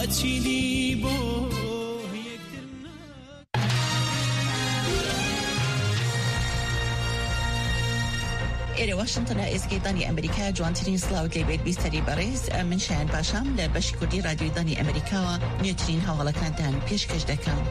چیدی بۆ إلى واشنطن إسكيداني أمريكا جوانترين سلاوت لبيت بيستري باريس من شان باشام لبشي كردي راديو داني أمريكا نيوترين هاولا كانتان بيشكش دكان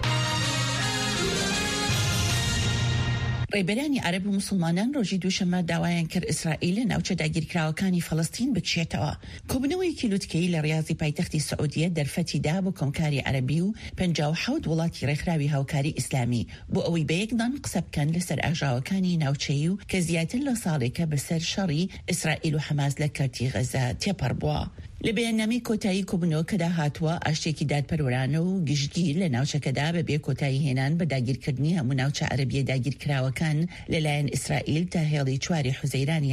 ڕێبەرانی عەرەب و موسڵمانان ڕۆژی دووشەممە داوایان کرد ئیسرائیل لە ناوچە داگیرکراوەکانی فەڵەستین بچێتەوە. کۆبنەوەیەکی لوتکەی لە ڕیاضی پایتەختی سعودیە دەرفەتیدا بۆ کۆمکاری عەرەبی و 57 وڵاتی ڕێکخراوی هاوکاری ئیسلامی بۆ ئەوەی بەیەکدان قسە بکەن لەسەر ئاژاوەکانی ناوچەیی و کە زیاتر لە ساڵێکە بەسەر شەڕی ئیسرائیل و حەماس لە کەرتی غەزە تێپەڕ بووە. لە بەیاننامەی کۆتایی کۆبنەوە کەدا هاتووە ئاشتێکی دادپەروەرانە و گشتگیر لە ناوچەکەدا بەبێ کۆتایی هێنان بە داگیرکردنی هەموو ناوچە عەرەبیە داگیرکراوەکان لەلایەن ئیسرائیل تا هێڵی 4 حوزەیرانی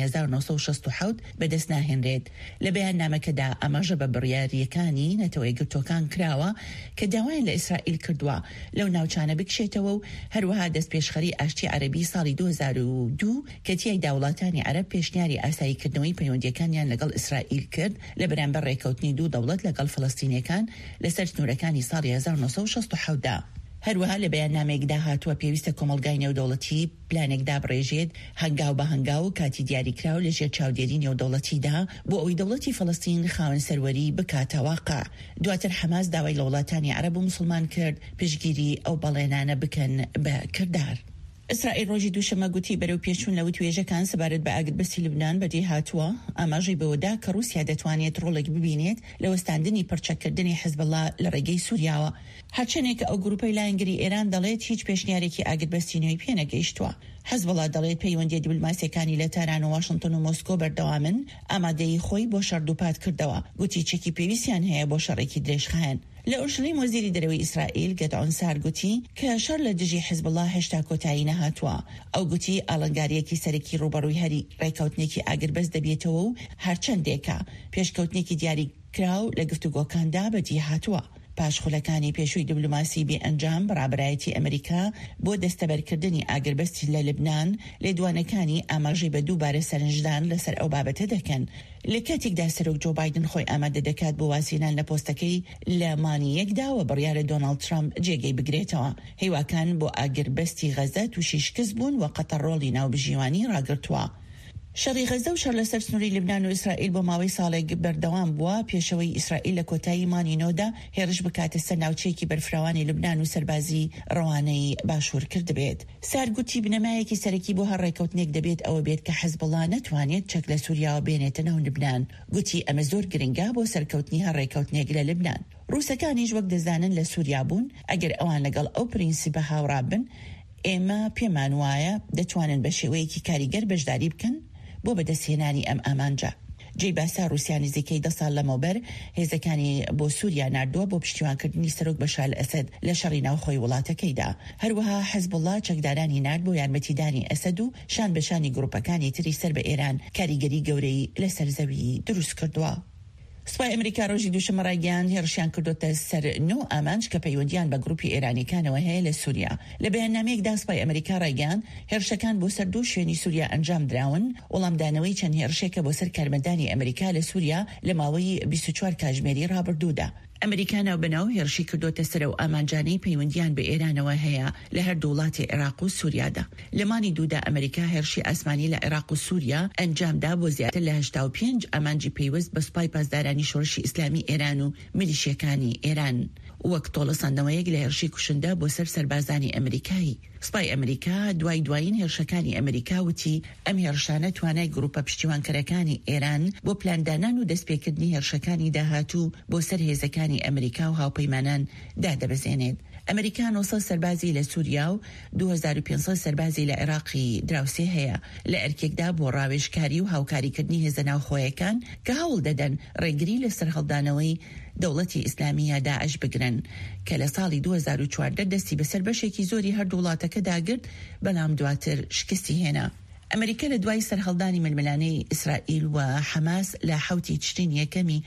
1967 بەدەست ناهێنرێت. لە بەیاننامەکەدا ئەماژە بە بڕیاریەکانی نەتەوەی گرتوەکان کراوە کە داوایان لە ئیسرائیل کردووە لەو ناوچانە بکشێتەوە و هەروەها دەستپێشخەری ئاشتی عەرەبی ساڵی 2002 کە تیایدا وڵاتانی عەرەب پێشنیاری ئاساییکردنەوەی پەیوەندیەکانیان لەگەڵ ئیسرائیل کرد لە بەرامبەر ڕێکەوتنی دوو دەوڵەت لەگەڵ فەڵەستینیەکان لەسەر سنوورەکانی ساڵی 1967دا. هەروەها لە بەیاننامێکدا هاتووە پێویستە کۆمەڵگای نێودەوڵەتی پلانێکدا بڕێژێت هەنگاو بە هەنگاو و کاتی دیاریکراو لەژێر چاودێری نێودەوڵەتیدا بۆ ئەوەی دەوڵەتی فەڵەستین خاوەن سەروەری بکاتە واقع. دواتر حەماس داوای لە وڵاتانی عەرەب و موسڵمان کرد پشگیری ئەو بەڵێنانە بکەن بە کردار. ئیسرائیل ڕۆژی دووشەممە گوتی بەرەو پێچوون لە وتوێژەکان سەبارەت بە ئاگربەستی لوبنان بەدی هاتووە ئاماژەی بەوەدا کە رووسیا دەتوانێت ڕۆڵێک ببینێت لە وەستاندنی پڕچەکردنی حیزبەڵڵا لە ڕێگەی سووریاوە. هەرچەندێک ئەو گروپەی لایەنگری ئێران دەڵێت هیچ پێشنیارێکی ئاگربەستی نوێی پێنەگەیشتووە. حیزبەڵڵا دەڵێت پەیوەندی دیپلۆماسیەکانی لە تاران و واشنگتن و مۆسکۆ بەردەوامن ئامادەیی خۆی بۆ شەردووپات کردەوە. گوتی چێکی پێویستیان هەیە بۆ شەڕێکی درێژخایەن. لە ئورشلیم وەزیری دەرەوەی ئیسرائیل گەدعۆن سار گوتی کە شەڕ لە دژی حیزبەڵڵا هێشتا کۆتایی نەهاتووە. ئەو گوتی ئاڵنگاریەکی سەرەکی ڕوبەڕووی هەری ڕێکەوتنێکی ئاگربەست دەبێتەوە و هەرچەندێکە پێشکەوتنێکی دیاری کراو لە گفتوگۆکاندا بەدی هاتووە. پاشخولەکانی پێشووی دیپلۆماسی بێ ئەنجام بەڕابەرایەتی ئەمریکا بۆ دەستەبەرکردنی ئاگربەستی لە لبنان لێدوانەکانی ئاماژەی بە دووبارە سەرنجدان لەسەر ئەو بابەتە دەکەن. لە کاتێکدا سەرۆک جۆ بایدن خۆی ئامادە دەکات بۆ واسینان لە پۆستەکەی لە مانیەکدا و بڕیارە دۆناڵد ترامپ جێگەی بگرێتەوە. هیواکان بۆ ئاگربەستی غەزە تووشی شکست بوون و قەتەر ڕۆڵی ناوبژیوانی ڕاگرتووە. شەڕی غەزە و شەڕ لەسەر سنووری لبنان و ئیسرائیل بۆ ماوەی ساڵێک بەردەوام بووە پێشەوەی ئیسرائیل لە کۆتایی مانی نۆدا هێرش بکاتە سەر ناوچەیەکی بەرفراوانی لبنان و سەربازی ڕەوانەی باشوور کرد بێت. سارگوتی بنەمایەکی سەرەکی بۆ هەر ڕێکەوتنێک دەبێت ئەوە بێت کە حیزبەڵڵا نەتوانێت چەک لە سووریاوە بێنێتە ناو لبنان. گوتی ئەمە زۆر گرنگە بۆ سەرکەوتنی هەر ڕێکەوتنێک لە لبنان. رووسەکانیش وەک دەزانن لە سووریا بوون ئەگەر ئەوان لەگەڵ ئەو پرینسیپە هاوڕا بن ئێمە پێمان وایە دەتوانن بە شێوەیەکی کاریگەر بەشداری بکەن بۆ بەدەستهێنانی ئەم ئامانجە. جێی باسا رووسیا نزیکەی 10 ساڵ لەمەوبەر هێزەکانی بۆ سووریا ناردووە بۆ پشتیوانکردنی سەرۆک بەشار ئەسەد لە شەڕی ناوخۆی وڵاتەکەیدا. هەروەها حیزبەڵڵا چەکدارانی نارد بۆ یارمەتیدانی ئەسەد و شان بەشانی گروپەکانی تری سەر بە ئێران کاریگەری گەورەی لەسەر زەوی دروست کردووە. سوپای ئەمریکا ڕۆژی دووشەممە ڕایگەیاند هێرشیان کردوتە سەر 9 ئامانج کە پەیوەندیان بە گروپی ئێرانیەکانەوە هەیە لە سووریا. لە بەیاننامەیەکدا سوپای ئەمریکا ڕایگەیاند هێرشەکان بۆ سەر 2 شوێنی سووریا ئەنجام دراون. وەڵامدانەوەی چەند هێرشێکە بۆ سەر کارمەندانی ئەمریکا لە سووریا لە ماوەی 24 کاتژمێری ڕابردوودا. ئەمریکا ناوبەناو هێرشی کردوتە سەر و ئامانجانەی پەیوەندیان بە ئێرانەوە هەیە لە هەردوو وڵاتی عێراق و سووریادا. لە مانی دوودا ئەمریکا هێرشی ئاسمانی لە عێراق و سووریا ئەنجامدا بۆ زیاتر لە 85 ئامانجی پەیوەست بە سوپای پاسدارانی شۆڕشی ئیسلامی ئێران و میلیشیەکانی ئێران وەک تۆڵەساندنەوەیەک لە هێرشی کوشندە بۆ سەر سەربازانی ئەمریکایی. سوپای ئەمریکا دوایین هێرشەکانی ئەمریکا وتی ئەم هێرشانە توانای گروپە پشتیوانکەرەکانی ئێران بۆ پلاندانان و دەستپێکردنی هێرشەکانی داهاتوو بۆ سەر هێزەکانی ئەمریکا و هاوپەیمانان دادەبەزێنێت. ئەمریکا 900 سەربازی لە سووریا و 2500 سەربازی لە عێراقی دراوسێ هەیە لە ئەرکێکدا بۆ ڕاوێژکاری و هاوکاریکردنی هێزە ناوخۆیەکان کە هەوڵ دەدەن ڕێگری لە سەرهەڵدانەوەی دەوڵەتی ئیسلامیە داعش بگرن کە لە ساڵی 2014 دەستی بەسەر بەشێکی زۆری هەردوو وڵاتەکە داگرت بەڵام دواتر شکستی هێنا. ئەمریکا لە دوای سەرهەڵدانی ململانەی ئیسرائیل و حەماس لە 7 تشرین یەکەمی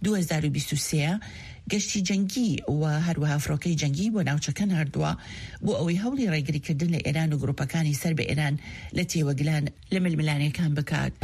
2023 گەشتی جەنگی و هەروەها فڕۆکەی جەنگی بۆ ناوچەکان هەردووە بۆ ئەوەی هەوڵی ڕێگریکردن لە ئێران و گروپەکانی سەر بە ئێران لە تێوەگلان لە ململانەکان بکات.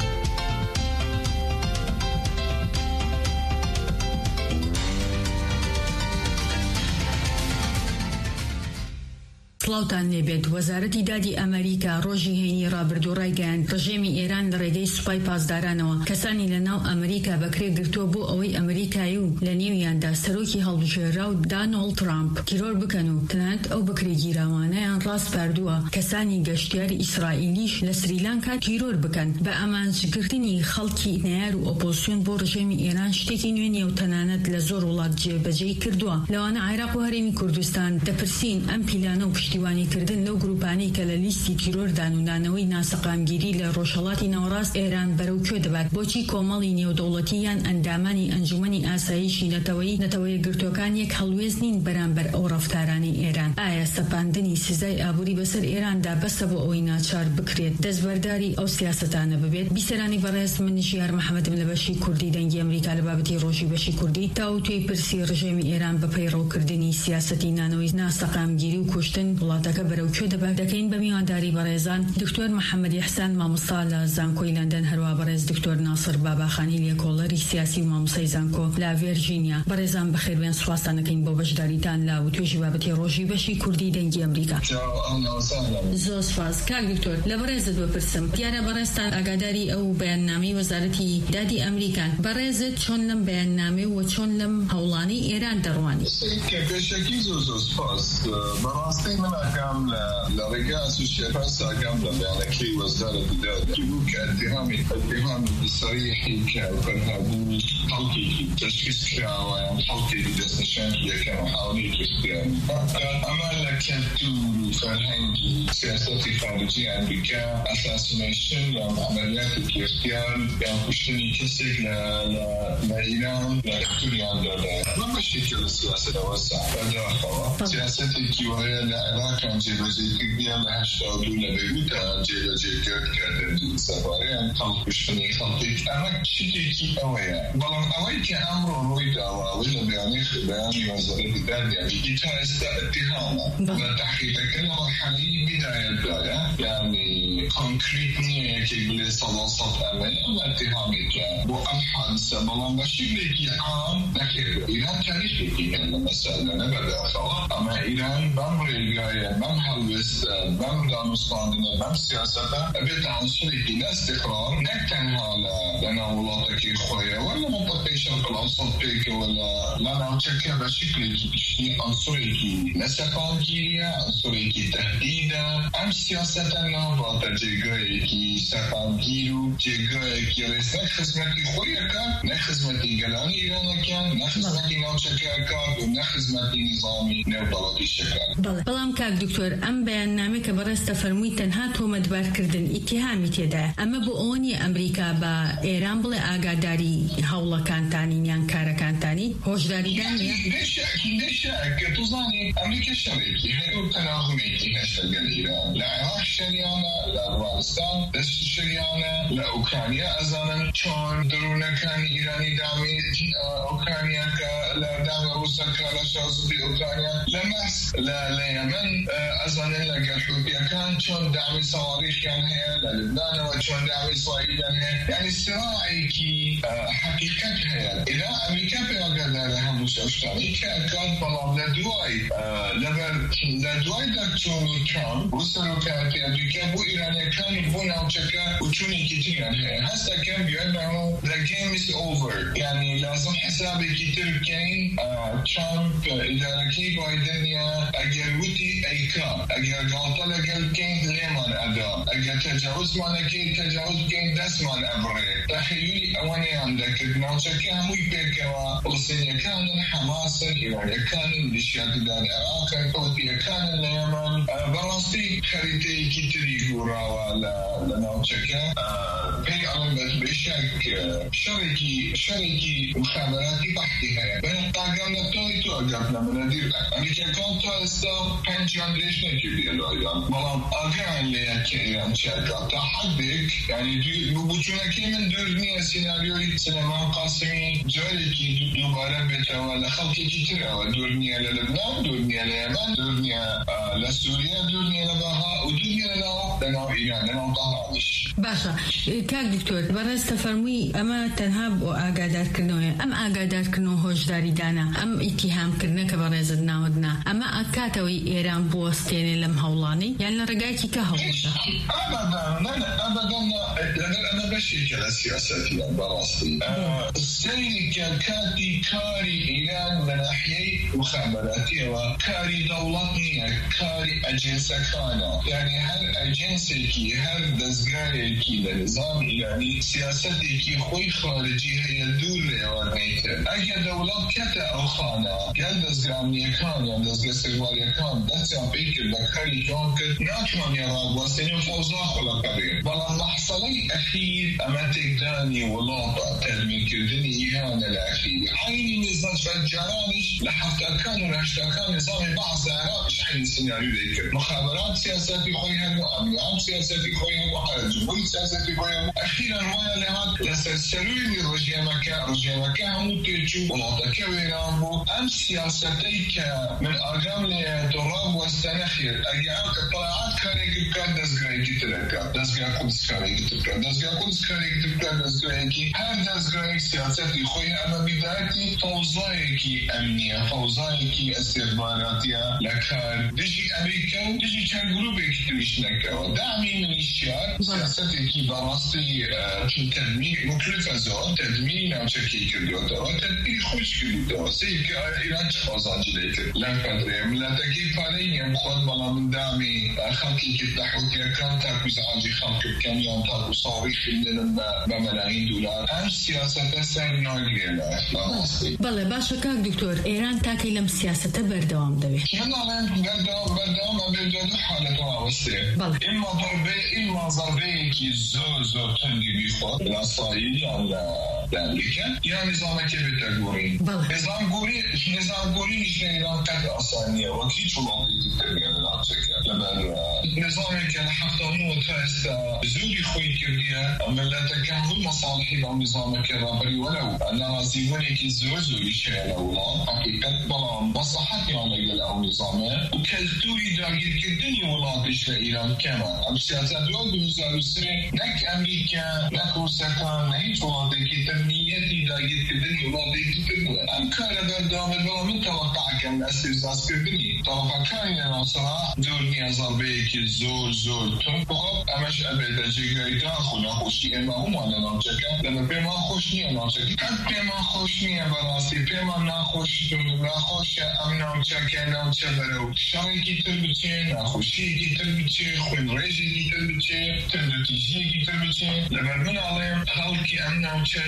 سڵاوتان لێبێت. وەزارەتی دادی ئەمریکا ڕۆژی هێنی ڕابردوو ڕایگەیاند ڕژێمی ئێران لە ڕێگەی سوپای پاسدارانەوە کەسانی لەناو ئەمریکا بەکرێ گرتووە بۆ ئەوەی ئەمریکایی و لە نێویاندا سەرۆکی هەڵبژێرا و داناڵد ترامپ تیرۆر بکەن و تەنانەت ئەو بەکرێگیراوانەیان ڕاست پاردووە کەسانی گەشتیاری ئیسرائیلیش لە سریلانکا تیرۆر بکەن بە ئامانجگرتنی خەڵکی نەیار و ئۆپۆزیسیۆن بۆ ڕژێمی ئێران شتێکی نوێ نیە و تەنانەت لە زۆر وڵات جێبەجێی کردووە. لەوانە عێراق و هەرێمی کوردستان دەپرسین ئەم پیلانە و پشتیوانیکردن لەو گروپانەی کە لە لیستی تیرۆردان و نانەوەی ناسەقامگیری لە ڕۆژهەڵاتی ناوەڕاست ئێران بەرەو کوێ دەبات؟ بۆچی کۆمەڵی نێودەوڵەتی یان ئەندامانی ئەنجومەنی ئاسایشی نەتەوەی گرتوەکان یەک هەڵوێز نین بەرامبەر ئەو ڕەفتارانی ئێران؟ ئایا سەپاندنی سزای ئابووری بەسەر ئێراندا بەسە بۆ ئەوەی ناچار بکرێت دەستبەرداری ئەو سیاسەتانە ببێت؟ بیسەرانی بەڕێز من نشیار محەممەدم لە بەشی کوردی دەنگی ئەمریکا لە بابەتی ڕۆژی بەشی کوردی تا توی پرسی ڕژێمی ئێران بە پەیڕەوکردنی سیاسەتی نانەوەی ناسەقامگیری و کوشتن وڵاتەکە بەرەو کوێ دەبات دەکەین بە میوانداری بەڕێزان دکتۆر محەممەد ئیحسان مامۆستا لە زانکۆی لەندەن، هەروە بەڕێز دکتۆر ناسر باباخانی لێکۆڵەری سیاسی و مامۆستای زانکۆ لە ڤێرجینیا. بەڕێزان بەخێربێن، سوپاسانەکەین بۆ بەشداریتان لە توێژی بابەتی ڕۆژی بەشی کوردی دەنگی ئەمریکا. زۆر سپاس. کاک دکتۆر لە بەڕێزت بپرسم، دیارە بەڕێزتان ئاگاداری ئەو بەیاننامەی وەزارەتی دادی ئەمریکان، بەڕێزت چۆن لەم بەیاننامە و چۆن لەم هەوڵانی ئێران دەڕوانی؟ پێشەکی زۆر سپاس. بەڕاستی من ئەکەم لە ڕێگە ئەسوسیێشن ئەکەم لە بەیانەکەی وەزارەتی دادی بوو کە اتهامی صریحی کە بەرهەبوو خەڵکێکی تەشخیص کراوە یان خەڵکێکی دەستنیشانکی یەکەم حاڵی کردیان. ئەمە لە کەلتور و فەرهەنگی سیاسەتی خارجی ئەمریکا ئەساسینەیشن یان عەمەلیاتی کردیان یان کوشتنی کەسێک لە ئیران لە کەلتوریان دەدایە. ئەمە بەشێکە لە سیاسەتەوە بەداخەوە. سیاسەتێکی وایە لە عێراقیان جێبەجێ کردیان لە 82 لە بەیروتە جێبەجێ کرد کە دەردی سەفاریان خەڵک کوشتنی خەڵکێک. ئەمە شتێکی ئەوەیە. بەڵام ئەوەی کە ئەمڕۆ ڕووی داوە ئەوەی لە بەیانی وەزارەتی دادی ئەمریکا تا ئێستا اتهامە لە تەحقیقەکە لە مەرحەلەی بیدایەتدایە، یعنی کۆنکریت نییە یەکێک بڵێ سەد ئەمەی ئەم اتهامێکە بۆ ئەم حادسە، بەڵام بە شکلێکی عام نەکردووە. ئیران تاریخێکی هەیە لە مەسەلەنە بەداخەوە. ئەمە ئیران بەم ڕێگایە بەم هەڵوێستە بەم دانوستاندنە بەم سیاسەتە ئەبێتە عنسوڕێکی لە استقرار نەک تەنها لە ناو وڵاتێکی خۆیەوە لە مەنطقەی شەرق الأوسط پێکەوە لە ناوچەکە بە شکلێکی گشتی عنسوڕێکی نەسەپاندگیریە، عنسوڕێکی تەهدیدە. ئەم سیاسەتە ناڕاتە جێگایەکی سەپاندگیر و جێگایەکی ڕێز نەک خزمەتی خۆیەکە، نەک خزمەتی گەلانی ئیرانەکە، نەک خزمەتی ناوچەکەکە و نەک خزمەتی نظامی نێودەوڵەتیشەکە. بەڵام کاک دکتۆر ئەم بەیاننامە کە بەڕێستە فەرمووی تەنها تۆمەتبارکردن ئیتیهامی تێدایە، ئەمە بۆ ئەوە نیە ئەمریکا بە ئێران بڵێ ئاگاداری هەوڵەکانتانی یان کارەکانتانی هۆشداریدان نیە؟ کە توزانی ئەمریکا شەڕێکی هەیە و تەناغمێکی هەشە لەگەڵ ئیران. لە عێراق شەریانە، لە ئەفغانستان دەست شەریانە، لە ئوکرانیا ئەزانن چۆن درۆنەکانی ئیرانی دامی ئوکرانیا کە لە دامی ڕووسەکە لە شازوبی ئوکرانیا لە مەس لە یەمەن ئەزانن لەگەڵ حوتیەکان چۆن دامی سەواریشیان هەیە، لە لبنانەوە چۆن دامی ئیسرائیلیان هەیە. یعنی سراعێکی حەقیقەت هەیە. ئێرە ئەمریکا پێ ئاگادارە هەموو شتانی کە ئەکات، بەڵام لە دوای دەرچوونی ترامپ بۆ سەرۆکایەتی ئەمریکا بۆ ئیرانیەکانی بۆ ناوچەکە وچوونێکی تریان هەیە. هەستەکەم بیانەوە the game is over، یعنی لازم حسابێکی تر بکەین. ترامپ ئیدارەکەی بایدنە ئەگەر وتی ئەیکا، ئەگەر گاڵتە لەگەڵ بکەین لێمان ئەدا، ئەگەر تەجاوزمانەکەی تەجاوز بکەین دەستمان ئەبڕێ. تەخیلی ئەوەنەیان دەکرد ناوچەکە هەمووی پێکەوە فڵستینیەکانن، حەماسن، ئیرانیەکانن، میلیشیاتی عێراقن، حوتیەکانن لە یەمەن. بەڕاستی خەریتەیەکی تری گۆڕاوە لە ناوچەکە. پێی ئەڵێن شەڕێکی مخابراتی بەحتی هەیە. بەنەقاگەم لە تۆی تۆ ئەگەر لە منەدیر ئەمریکەکان تا ئێستا پەنجیان درێژ نەکردیە لە ئیران، بەڵام ئاگایان لێیە کە ئیران چیاکە تا حەدێک. یعنی بچوونەکەی من دوور نییە سیناریۆی سلێمان قاسمی جارێکی دووبارە بێتەوە لە خەڵکێکی ترەوە. دوور نییە لە لەبنان، دوور نییە لە یەمەن، دوور نییە لە سووریا، دوور نییە لە بەها و دوور نییە لەناو ئیران، لەناو تەهرانیش. باشە کاک دکتۆر بەڕێستە فەرمووی ئەمە تەنها بۆ ئاگادارکردنەوەیە. ئەم ئاگادارکردنەوە هۆشداریدانە، ئەم ئیتیهام ئێرانکردنەکە بە ڕێزت ناودنا ئەمە ئەکاتەوەی ئێران بوەستێنێ لەم هەوڵانی یان لە ڕێگایکی کە هەوڵدا أنا بشي كلا سياساتي براسي سيري كاتي كاري إيران من ناحية مخابراتية وكاري دولتنية كاري أجنسة كانا يعني هر أجنسة كي هر دزقاري كي لنظام إيراني سياستي كي خوي خارجي هي دور ليوانيته أي دولت كتا أو خانا قال دزقارنية كان يعني دزقار سيوالية كان دزقار بيكر بكاري كان ناتوان يراد واسنين فوزا خلا قبير بلا محصلي أخير أما تقداني ولاطة تدمين كردني إيران الأخير عيني نظام فجرانش لحتى كان ورشتا كان نظام بعض العراق شحين السيناريو ذيك مخابرات سياساتي خويها وأمنيات سياساتي خويها وحرج جمهوري سياساتي خويها أخيرا ويا لهات لسلسلوني رجيمك هم تيجو ولاطة كويران بو أم سياساتيك من أقام لتراب واستنخير أجعلك طلعات كاريك كان دزقائي كتلك دزقائي قدس كاريك كتلك دزقائي قدس كاريك كتلك دزقائي هر دزقائي سياساتي خويها أما بدايتي فوزايكي أمنية فوزايكي استخباراتية لكار دجي أمريكا دجي كان جروبك تريشنك ودعمي من الشيار سياساتي براستي تدمير مكلفة زود تدمير نوشكي كدوتا وتدمير خوش كدوتا سيك إيران تخوزان جليك لا قدري لا تكيف علي مخوض بلا من دعمي خلقي كتحوكي كان تاكوز عاجي خلقي كان ينطاق صاريخ بملايين دولار هم سياسة سير ناقرية بله باشا كاك دكتور إيران تاكي لم سياسة بردوام دوي يلا بردوام بردوام حالة واسطة إما ضربة كي زو تنجي بيخوض الإسرائيلي على أمريكا يا نظامك بتقولين نظام قولي مش إيران قد أصانية وكيد شو العضية التربية نظامك الحفظاني وتاستا زوري خوي كردية أما لا تكهل مصالحي بنظامك الرابري ولو أنا رازيونك زوري شيء الأولاد حقيقة بلا مصلحتي على الأو نظامه وكالتوري داقير كردني ولادش لإيران كمان أم سياسات دول بمزار السرين نك أمريكا نك روسيا نهيج ولادك تمنيتي داقير كردني ولادك كردني أم كان بردام بلا من توقع كم أستيزاز كردني طرفا كان ناصرها دورني ضربيك زور تنقض أمش أبدا جيغاي داخل نخوشي إما هم على نامجكا لما بما خوشني نامجكا قد بما خوشني براسي بما ناخوش أم نامجكا برو شايكي تربتين ناخوشيكي تربتين خوين ريجيكي تربتين تندتيجيكي تربتين لما بنا عليهم خلقي أم نامجكا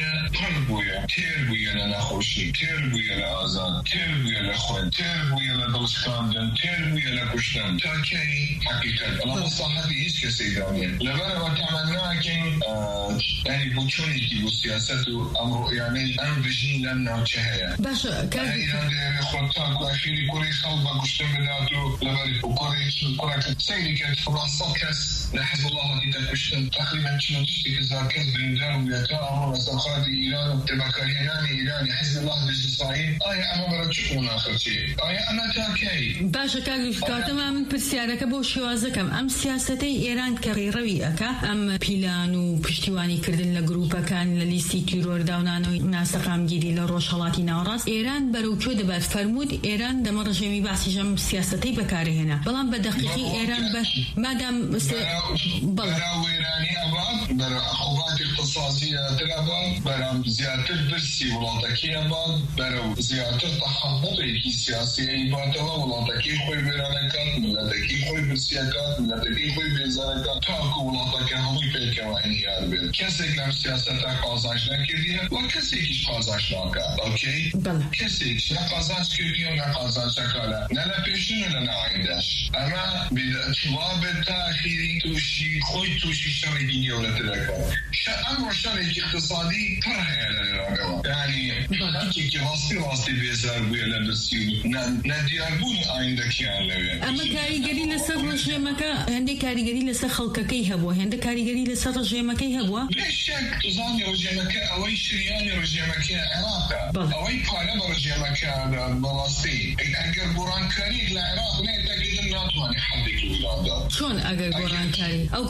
تربويا لناخوشي تربويا لآزان تربويا لخوين تربويا لدلسكاندن تربويا لكشتن تاكي حقيقة أنا مصلحتي هيش كسيدانية لبنا وتعملنا كن يعني بوشوني كي بالسياسة أمر يعني أنا بجين لنا وشهية باشا كان يعني خلطاك وأخيري كوري خلبا كشتن بداتو لبنا وكوري سيدي كانت فرصة كاس لحزب الله كي كشتن تقريبا شنو تشتكي زاركاس بندان وياتا أمر مساخات إيران وتبكاري إيراني حزب الله بجسائي أنا برجعون آخر شيء أنا تاكي باشا كاتما من برسيارك بو شوازكم أم سياستي إيران كغيروي أكا أم بيلان وبشتواني كردن لجروبا كان لليستي تيرور داونانو ناس قام جدي لروشالاتي ناراس إيران بروكو دبر فرمود إيران دمر جميع بحث جم سياستي بكاره هنا بلان بدقيقي إيران بس مادام برا إيراني أباد برا أخوات اقتصادية أباد برا زيادة برسي ولاتكي أباد برا زيادة تخبطي سياسي أباد ولاتكي خوي بيرانكات ملاتكي خوي برسيكات ملاتكي خوي بيزاركات تاكو ولاتكي همي بيكا وإنهيار بيت كسيك لم سياسة قازاش نكردية وكسيكش قازاش ناكا أوكي كسيكش نقازاش كردية ونقازاش نكالا نلا بيشن ولا عندش أما بطلاب تأخيري توشي شرعي ديني ولا تلاقوا أمر شرعي اقتصادي فرحي على الرقبة يعني أنتي واسطي بيزار بويا لبسيو ندياربوني عندك يعني أما كاريجري لسر رجيمكا هندي كاريجري لسر خلقكي هبوا هندي كاريجري لسر رجيمكي هبوا بشك تزاني رجيمكا أوي شرياني رجيمكا عراقا أوي بارا رجيمكا بلاستي أجر بوران كاريك لعراق نتاكد إنه ناتواني حدك الولاده شلون اگر گورانکاری او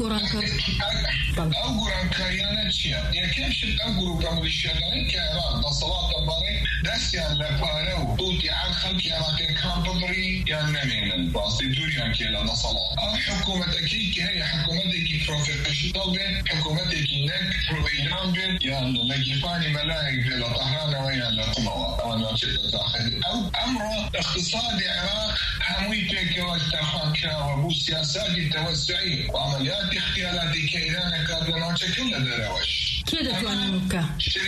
گورانکاریانه چیه یکم شد او گروه ملیشیاتی که ایران صلات باره دستیان لپاره و قوتی عن خلق عراق كان بضري يعني نمينا باصي دوريان كيلا صلات حكومة أكيد هي حكومتك بروفيشنال بين حكومتك نك برويدان بين يعني لجفاني ملاك بلا طهران ويا لقمة أنا كده تأخذ أو أمر اقتصادي العراق حميتك واستخدام كوابو سياسات التوسعي وعمليات اختيارات كيران كادونا كل دروش كده تواني مكة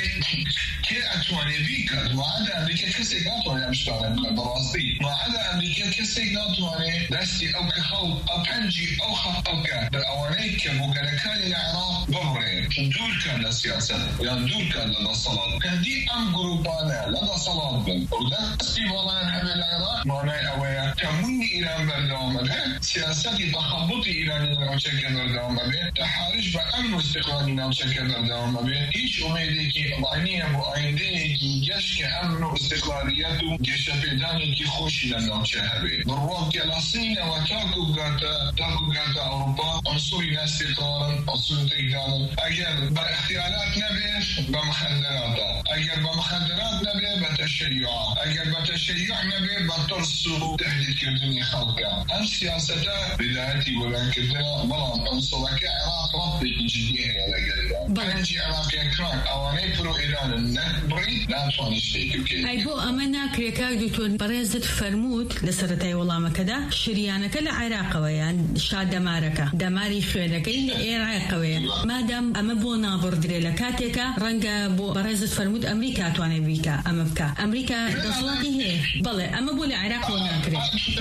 كده أتواني بيكا وعدا أمريكا كسي قاطواني أمشتغل براسي وعدا أمريكا كسي قاطواني دستي أو كخو أو بنجي أو خطوكا بالأوانيك بوغلكان العراق بغرين دول كان للسياسة يعني دول كان للصلاة كان دي أم جروبانا لدى صلاة بن ودستي والله نحن العراق معنى أويا كموني إيران بردوام به سياسة تخبطي إيران نوشك بردوام به تحارش بأمن واستقلالي نوشك بردوام به هيش أميديكي ضعنية بأينديكي جشك أمن واستقلالياته جش بيدانيكي خوشي لنوشك به برواق يلاصين وتاكو قاتا أوروبا عنصري ناس قارن عنصري تقدان أجل باختيارات نبيش بمخدرات أجل بمخدرات نبي بتشيع أجل بتشيع نبي بترسو تهديد كردني خلقا أم سياسة بدايتي ولا كده بلان عنصرك عراق ربي جديها يا لقلبا بلانجي عراق يكران أواني برو إيران النكبري لا توانيش تيكي أي بو أمنا كريكاك دوتون بريزة فرموت لسرتاي والله ما كده شريانك العراق ويان شاد دمارك دماري شويلك إيه عراق ويان ما دام أما بو نابر دريلكاتك رنجا بو بريزة فرموت أمريكا تواني بيكا أما بكا أمريكا دصلاتي هي بلى أما بو العراق وناكري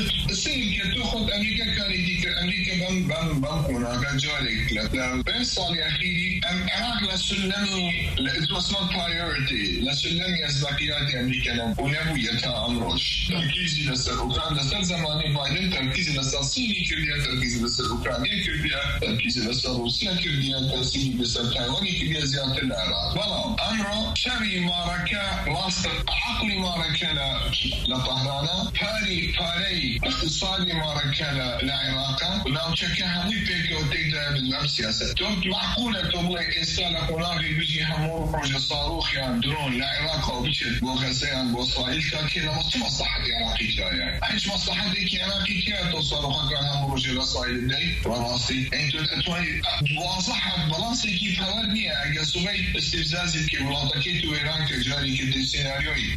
سيد تأخذ أمريكا كاريديك أمريكا بم هناك جالك لا بين صار أخيري العراق لسلمي it was not priority لسلمي أسبقيات أمريكا ونبويتها أمرش تركيزي لسر أوكران لسر زماني بايدن تركيزي لسر صيني كردية تركيزي لسر أوكرانيا كردية تركيزي لسر روسيا كردية تركيزي لسر تايواني كردية زيادة العراق بلا أمر شري ماركة راس عقلي ماركة لطهرانة فاري اقتصادي ماركة لعراق ولو شكها ميبك وتقدر بالنفس سياسة معقولة تبغى إنسان قناغي بيجي همور بروجة صاروخ يعني درون لعراق وبيجي بوغسيان بوصائل كاكيلا مصلحة عراقي جاية أيش مصلحة ديك عراقي كيا تصاروخ كان همور بروجة رصائل دي وراسي أنتو أتواني واضحة بلانسي كيف هوردني أجا سوي استفزازي كي ولاتكيتو إيران كجاري كدي سيناريوي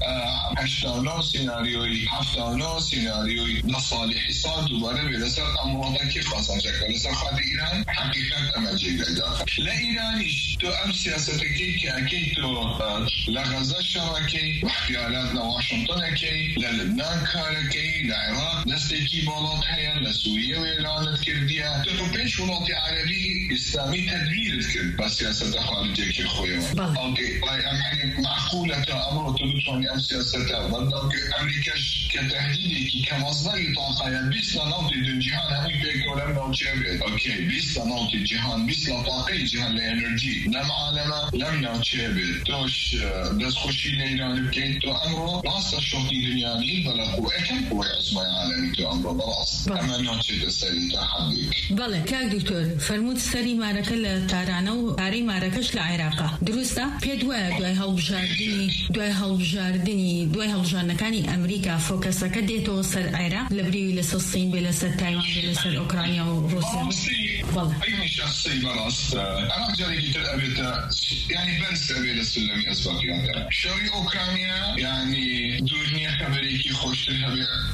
89 سيناريوي 79 سيناريوي لصالح صاد وبربي لسر أمراتك خاصة شكل لسر خاد إيران حقيقة أمجيك داخل لا إيرانيش تو أم سياستك كي تو لغزة الشراكي واحتيالات لواشنطن كي للبنان كاركي لعراق دستكي بالات هيا لسوريا وإيران الكردية تو بيش ولاتي عربي إسلامي تدبير الكرد بس سياسة خارجية كي خويا أوكي يعني معقولة أمر تلوتوني أم سياسة بلدك أمريكا كتهديدي كي كمصدر طاقة يعني بيس لنوتي دون جهان همي بيك ولم نوتشيبت أوكي بيس لنوتي جهان بيس لطاقي جهان لإنرجي لم عالمة لم نوتشيبت توش دس خوشي لإيران بكي تو أمره راستا شوطي دنياني بلقو أكم قوي عزمي عالمي تو أمره براس أما نوتشي دستري تحديك بله كاك دكتور فرمود سري معركة لتارانة وتاري معركش لعراقة درسته بيدوا دوای هەڵبژاردنەکانی ئەمریکا فۆکەسەکە دێتەوە سەر عێراق لە بریوی لەسەر سین بێ لەسەر تایوان بێ لەسەر ئۆکرانیا و رووسیا أي شخصي براس أنا جاري كتير أبيتا يعني بس أبي لسلمي أسبقياتها شري أوكرانيا يعني دنيا خبريكي خوشتها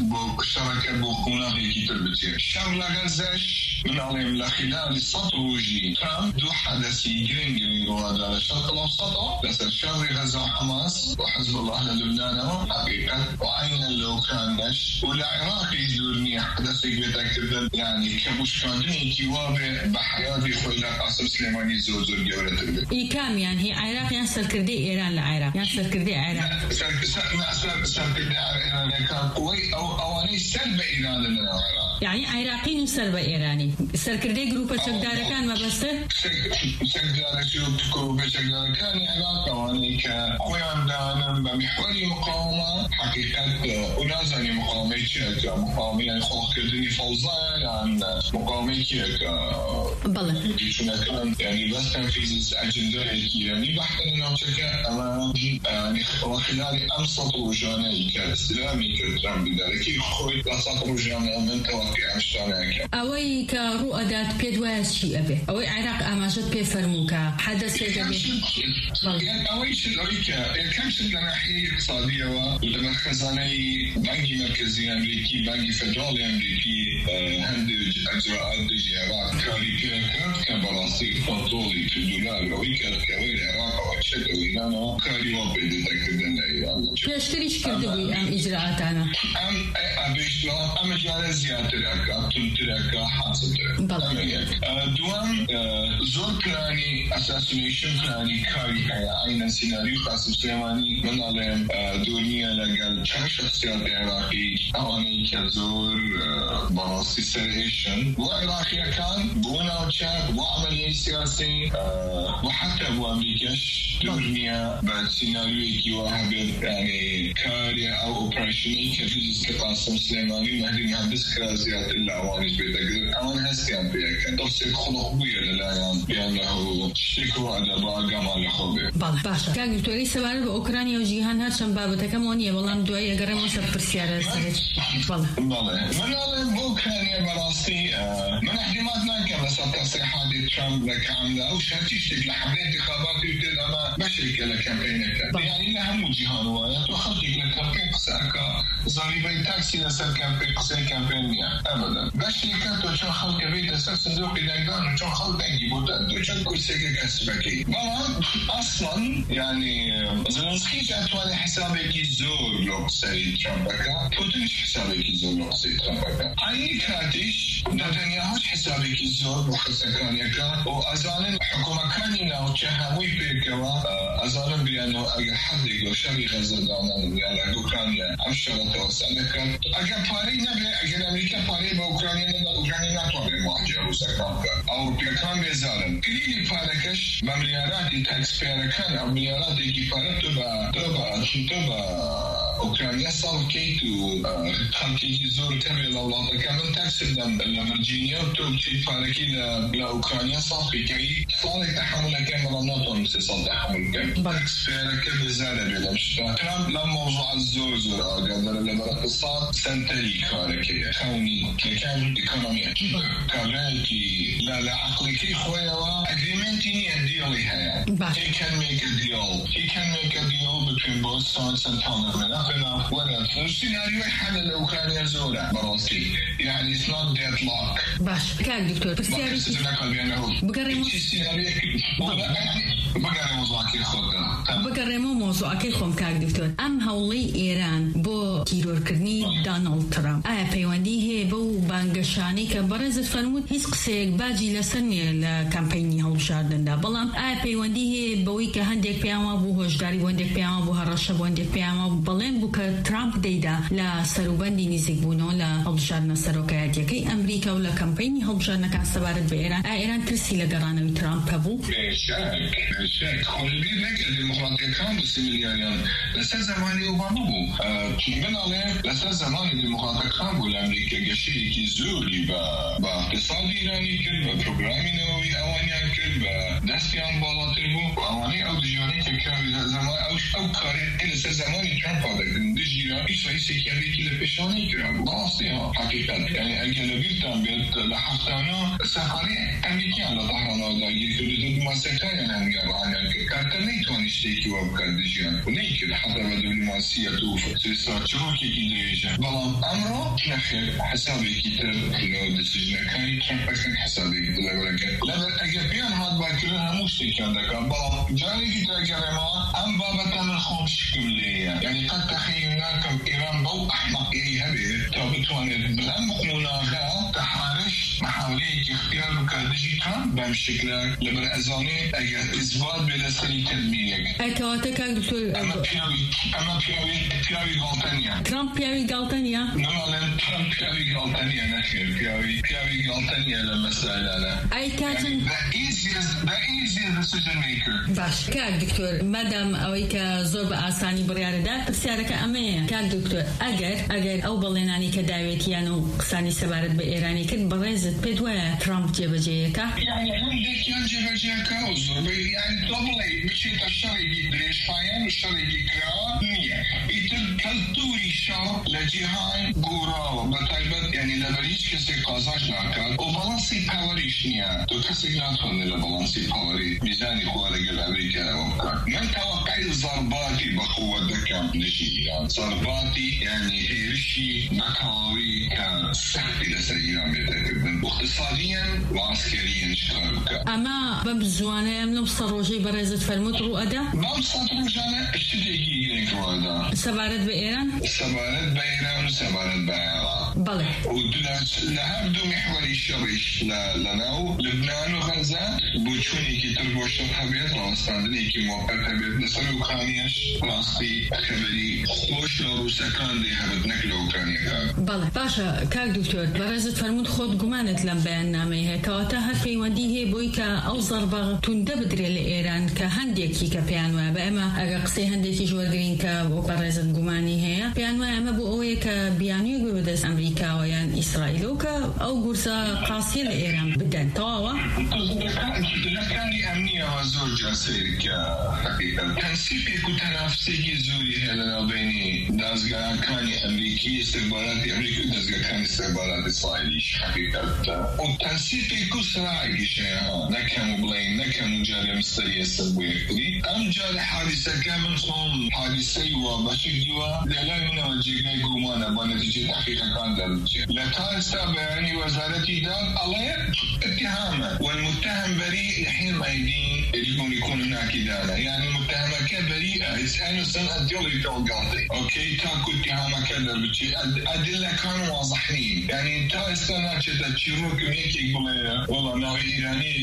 بشركة بوكوناغي كتير بتصير شغلة غزش من عليهم لخلال السطوجي كان دو حدثي جرين وهذا الشرق الأوسط بس الشر غزة وحماس وحزب الله للبنان حقيقة وعين لو كانش والعراق يزورني حدثي بيتكتب يعني كمش كان كيوابه بحياتي خويا قاسم سليماني زور جورة إيكام يعني هي عراق يعني سركردي إيران لعراق يعني سركردي عراق سركردي إيران كان قوي أو أواني سلب إيران للعراق يعني عراقي وسر بإيراني سركردي جروب شقدار كان ما بس شقدار شو جروب شقدار كان عراق واني كقيام دانا بمحوري مقاومة حقيقة ونازني مقاومة كذا مقاومة يعني خلق كردني فوزان عن مقاومة كذا بالله شو يعني بس تنفيذ أجندة يعني بحث أنه شكا أما يعني خلال أمسط وجانا كإسلامي كترم بذلك خوي أمسط وجانا من توقع مشتانك أوي كرؤدات بيدواس شيء أبي أوي عراق أماجت بيفرموك حدث يجري أوي شيء أريكا كم شيء ناحية اقتصادية ولما خزاني بنك مركزي أمريكي بنك فدرالي أمريكي هندج أجراءات العراق كاريكا كان براسي كنترولي في الدولار ويكا كوي العراق وشد وإيران كاري وبيد تكدنا إيران ليش كردوي أم إجراءات أنا أم بيشتغل أم جال زيادة الأكا تنتركا حاصل دوام زور كلاني أساسينيشن كلاني كاري هيا أين سيناريو قاسم سليماني من علم دنيا لقال كم شخصيات عراقي أواني كزور براسي سريشن وعراقي كان بونا وشاب وعملية سياسي وحتى أبو أمريكاش دنيا بعد سيناريو كي واحد يعني كاريا أو أوبريشني كجزء كقاسم سليماني مهدي مهندس كرازيات إلا أوانيش بيتقدر أوان هسكان بيها كان توصيل خلق بويا للايان بأنه شكوا على باقا مال خوبه باشا كان دكتوري سوال بأوكرانيا وجيهان هاتشان بابتك مونية والله مدوية قرم وسبر سيارة سرج والله من بأوكرانيا براسي من احتمالاتنا كمسا تصريحات ترامب لك عاملة أو شاتيشتك لحبين انتخابات يبتل أما بشركة لكامبينك يعني لها مو جيهان وايات وخلقك لكامبين قساكا ضريبة تاكسي لسر كامبين قسي كامبين أبدا بشركة وشان خلق بيت أسر صندوق دايدان وشان خلق دنجي بودان وشان كرسيك كسبكي بلا أصلا يعني زلنسكيش أتوالي حسابك زور لو قسي ترامبكا بوتنش حسابك زور لو قسي ترامبكا عيني كاتيش نتنياهوش حسابك زور وخسكانيكا وأزالن حكومة كانينا وشهاموي بيكوا أزالن بيانو أجا حد يقول شبي غزدانا يعني أوكرانيا أمشرة توسعنا أجا باري نبي أجا أمريكا باري بأوكرانيا أوكرانيا نطوري مواجهة وسكانك أو بيكان بيزالن كليني باركش بمليارات تاكس بيركان أو مليارات يجي بارك تبا أوكرانيا صار كيتو خلقي زور تبي لولاتا كمان تكسب لفرجينيا وتوبتي فاركي لأوكرانيا صار في كي صار تحمل كاميرا ناتو مسيصل تحمل كاميرا تكسبيرك بزارة بلمشتا ترامب لما موضوع الزور زور قادر لما اقتصاد سنتري فاركي خوني كان إيكونوميا كارنتي لا عقلكي خويا agreement in deal هيا he can make a deal between both sides and tell ولا السيناريو حل الأوكرانيا زورة براسي يعني it's not deadlock باش كان دكتور بقري موضوعك خم كان دكتور أم هولي إيران بو كيرور كرني دونالد ترامب بيواندي هي بو بانجشاني كبرزت فرمود هيس قسيك باجي لسني الكامبيني هالشاردن دا بلام بيواندي هي بوي كهندك بياما بو هجداري وندك بياما بو هرشب وندك بياما بلام بو ترامب ديدا لا سروبندي نزيبونو لا هالشارنا سروكاياتي كي أمريكا ولا كامبيني هالشارنا كان سبارد بإيران إيران ترسي لقرانا ترامب هبو بشاك خلبي لك الديمقراطية كان بالسيميلياريان لسا زماني أوباما بو من عليه لسا زماني الديمقراطية كان بو لأمريكا قشيري كي زوري باقتصاد إيراني كل ببروغرامي نووي أوانيان كل بدستيان بالاتر بو وأواني أو دجاني كان زمان أو كاري لسا زماني ترامب هذا دجيرا إيش رئيسي كياليكي لبشاني كرام باصيها حقيقة يعني أجلبيتان بيت لحفتانا سفاري أمريكيان لطهران داير كل ما سكايا نمجر عنك كارتر نيتوان اشتيكي وابكار دجيان ونيكل حتى بدبلوماسية وفرسات شروكي كدريجا بلان أمرو نخير حسابي كتر لو دسجنا كاي ترامبكن حسابي كتر لبركن لبر أجابيان هاد باكرها مشتيكان دكا بلان جاري كتر جرما أم بابتا من خوش كملية يعني قد تخيلناكم إيران بو أحمق إيه هبه تابتوانت بلان مناغا تحارش محاولية اختيار كادجي ترامب بمشكلة لبر أزاني أجا إثبات بلسري تدميرك أكواتك دكتور أما بياوي غالطانيا ترامب بياوي غالطانيا نمالن أصلا بياوي غلطانية نخير بياوي غلطانية لمسائل أي كاتن the easiest decision maker. باش كاك دكتور مادام أويك زور آسانی بڕیارەدا پرسیارەکە ئەمەیە کاک دکتۆر ئەگەر ئەو بەڵێنانی کە داوێتیان و قسانی سەبارەت بە ئێرانی کرد بەڕێزت پێت وایە ترامپ جێبەجێیەکە؟ یعنی هەندێکیان جێبەجێیەکە و زۆربەی یعنی تۆ بڵێ بچێتە شەڕێکی درێژخایەن و شەڕێکی کراوە نییە ئیتر کەلتوری شەڕ لە جیهان گۆڕاوە بەتایبەت یعنی لەبەر هیچ کەسێک قازاش ناکات و بەڵانسی پاوەریش نییە تۆ کەسێک ناتوانێت لە بەڵانسی پاوەری میزانی خوا لەگەڵ ئەمریکایەوە بکات من تەوەقعی زەرباتی بەقووەت دەکەم لەشی ئیران زەرباتی یعنی هێرشی نەتەواوی کە سەختی لەسەر ئیران بێتەکردن اقتصادیاً و عسکەریاً شکار بکات ئەمە بەم زوانەیە لەو سە ڕۆژەی بەڕێزت فەرمووت ڕوئەدا؟ بەم سەد ڕۆژانە شتێکی گرنگ ڕوئەدا سەبارەت بە ئێران؟ سەبارەت بە ئێران و سەبارەت بە عێراق بەڵێ و لە هەردوو محوەری شەڕیش لەناو لەبنان و غەزە بۆ چوونێکی تر بۆ شەڕ هەبێت ڕاوەستاندنێکی موقەت هەبێت لەسەر ئوکرانیاش ڕاستی خەبەری خۆش لە ڕووسەکان دێ هەبێت نەک لە ئوکرانیەکان بەڵێ باشە کاک دکتۆر بەڕێزت فەرمووت خۆت گومانت لەم بەیاننامەی هەیە کەواتە هەر پەیوەندی هەیە بۆی کە ئەو زەربە توندە بدرێت لە ئێران کە هەندێکی کە پێیان وایە بە ئێمە ئەگەر قسەی هەندێکی وەرگرین کە بۆ بەڕێزت گومانی هەیە پێیان وایە ئەمە بۆ ئەوەیە کە بیانوویەک بێ بەدەست ئەمریکاوە یان ئیسرائیلەوە کە ئەو گورسە قاسیە لە ئێران بدەن تەواوە لەکانی ئەمنیەوە زۆر جا سیرکە حقیقەت تەنسیقێک و تەنافسێکی زۆری هەیە لەناوبینی دازگاکانی ئەمریکی استخباراتی ئەمریکی و دەزگاکانی استخبارات ئیسرائیلیش حقیقەت و تەنسیقێک و سراحێکیش هەیە نەکەم و بڵێن نەکەم و جارێ مستەریە سەر بۆ یەکتری ئەم جارە حادیسەکە من خۆم حادیسەی وە بەشێکی وە لەلای منەوە جێگای گومانە بۆ نەتیجەی تحقیقەکان دەربچێت لە تا ئێستا بەیانی وەزارەتی داد ئەڵێ اتهامە والمتهم بريء لحين ما يجبون يكون هناك إدانة يعني متهمك بريئة it's innocent until you feel guilty اوكي تاكو اتهامك دربچي أدلة كانوا واضحين يعني انت استناجة تشيروك هيك يقول والله ناوي إيراني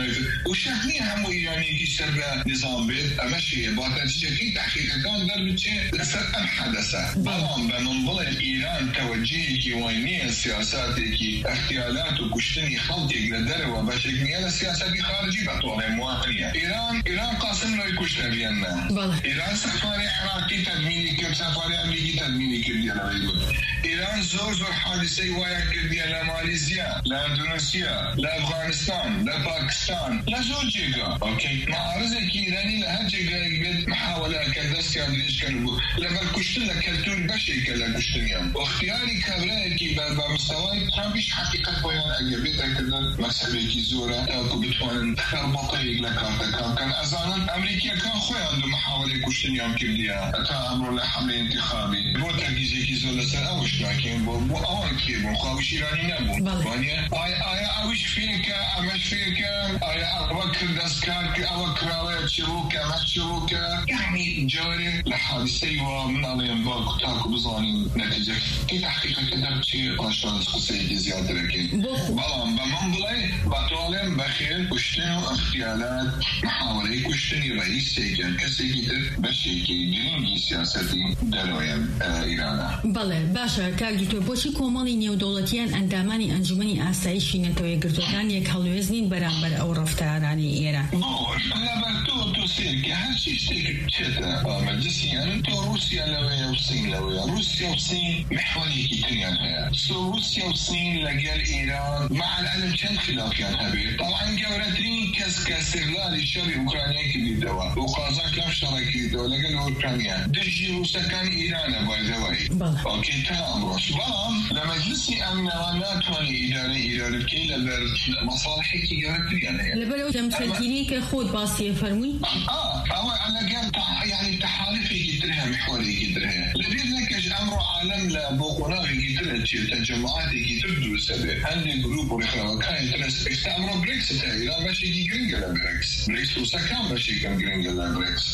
وشاهدني هم إيراني يسر نظام بيت أمشي باتا تشكي تحقيقا كان دربچي لسر أم حدثة بلان بمنبلغ إيران توجيهك وينية سياساتك اختيالات وكشتني خلطك لدره وبشكنية لسياسات خارجي بطولة موانية إيران قاسم لا يكشتها بينا إيران سفاري عراقي تدميني كب سفاري أمريكي تدميني كب ديالا إيران زور حادثة وايا كب ديالا ماليزيا لاندونيسيا لأفغانستان لباكستان لزور جيغا أوكي معارضة إيراني لها جيغا يبد محاولة كدست يادريش كانوا لما كشتن لكالتون بشي كلا كشتنيان واختياري كبرائكي بمستوى ترامبيش حقيقة بيان أجابيتا كده مسألة زورة تاكو بتوان خربطي لكارتا كان أزانا أمريكا كان خوي عنده محاولة كشتن يوم كبديا أتا أمر لحملة انتخابي بو تركيزي زور لسر أوش لكن بو أوان كيبون خواوش إيراني نبون وانيا آيا أوش فيك أمش فيك آيا أوكر دسكارك أوكر على تشروك أمش تشروك يعني جاري لحادثي ومن عليهم باكو تاكو بزاني نتيجة كي تحقيقا كدرت شيء عشان قصيدي زيادة لكن بلان بمنبلي بطالم بخير كشتن واختيالات محاولة كشتن رئيسي كان كسيكتر بشيكي جرينجي سياستي درويا إيرانا بەڵێ باشە کاک دکتۆر بۆچی کۆمەڵی نێودەوڵەتیان ئەندامانی ئەنجومەنی ئاسایشی نەتەوەی گردوەکان یەک هەڵوێزنین بەرامبەر ئەو ڕەفتارانی ئێران لەبەر تۆ سێرکە هەرچی شتێکت بچێتە مەجلسیان تۆ رووسیا لەوەیە و سین لەوەیە رووسیا و سین محورێکی تریان هەیە رووسیا و سین لەگەل ئێران مع العلم چەند خلافیان هەبێت طبعا گەورەترین کەس کە استغلالی شەڕی ئوکرانیا کردیتەوە و قازاش لەم شەڕە کردیتەوە لەگەل ئوکرانیا دژی رووسەکان ئێرانە بایدەوەی اوكي تمام روش بلام لما جلسي أمنوا ناتواني إدارة بكي لبر مصالحك جارتري يعني لبر تمثيلي كخود باسي فرمي أو على قال يعني تحالفي جدرها محوري جدرها لبير لكش أمر عالم لبوقناغي جدرها تجمعاتي جدر سبب عندي جروب ورخلا كان يترس استعمروا بريكس تايلا ماشي جرينجا لبريكس بريكس وسكان ماشي كان جرينجا لبريكس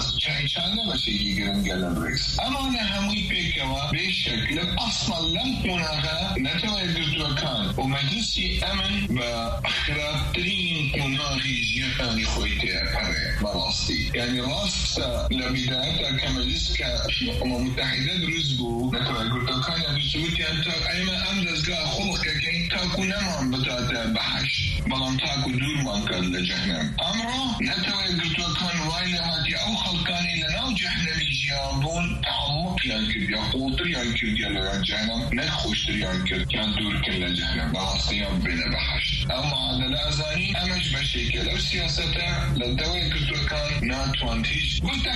شاينا ماشي جرينجا لبريكس أما أنا همي بيكوا بشكل أصلا لم تناغى نتوى جردوكان ومجلسي أمن بأخراترين مناغي جيراني خويتي أكاري بلا براستی يعني راست لبدايتها كمجلس كأمم متحدة درزبو نتوى قلتو كان بسوتي أنت أيما أمدز لا خلق كي تاكو نمان بتاتا بحش بلان تاكو دور مانكا لجهنم أمرا نتوى قلتو كان وايلة هاتي أو خلقاني لناو جهنم يجيابون تعمق ينكر يقوطر ينكر ديال جهنم نخوشتر ينكر كان دور كل جهنم بلاصيان بين بحش أما على الأزاني أمش بشيكل أو سياسته للدوي قلتو كان ناتوان هيش قلت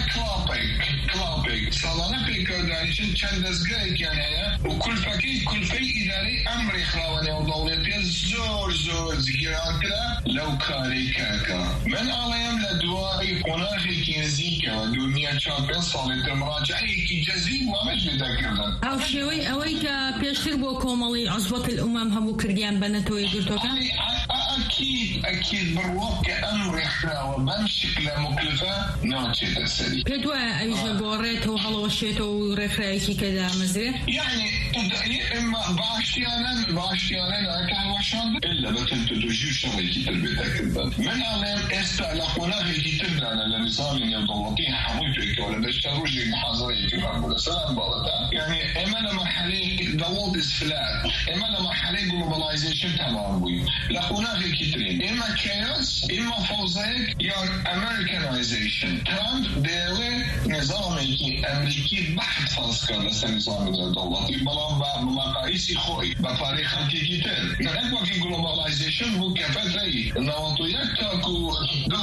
كلابك صالانة بيكردانيشن چند دزگاهی يعني وكل فكي كل في إداري أمر إخراواني ودولتي زور زگرانترا لو كاري كاكا من عليهم لدوائي قناخي كينزيكا دنيا چاپين صالة مراجعي كي جزيب ومش بذكرنا أو شوي أويكا بيشتر بو كومالي عصبة الأمم هبو كرديان بنتوي قلتوكا أكيد بالوقت أمر إخراوة بمشكلة مكلفة ناتي تسري كدوا أيجا بوريته وحلوشيته ورخرايكي كذا مزري يعني إما باشتيانا كهوشان إلا بتنتو تجيب شغلي تربيتك من علم استعلاقنا هي تبدأنا لنظام يضغطين حمويتك ولا بشتروجي محاضرة كمان سلام بالتا يعني إما لما حالي the world is flat إما لما حالي globalization تمام بوي لقونا هي كترين إما chaos إما فوزيك يعني Americanization ترامب ديوي نظامي أمريكي بحث فاسكا لسا نظام الدولة بلان بمقايسي خوي بفاري خلقي كتير نحن وكي globalization هو كفتري نوانتويك تاكو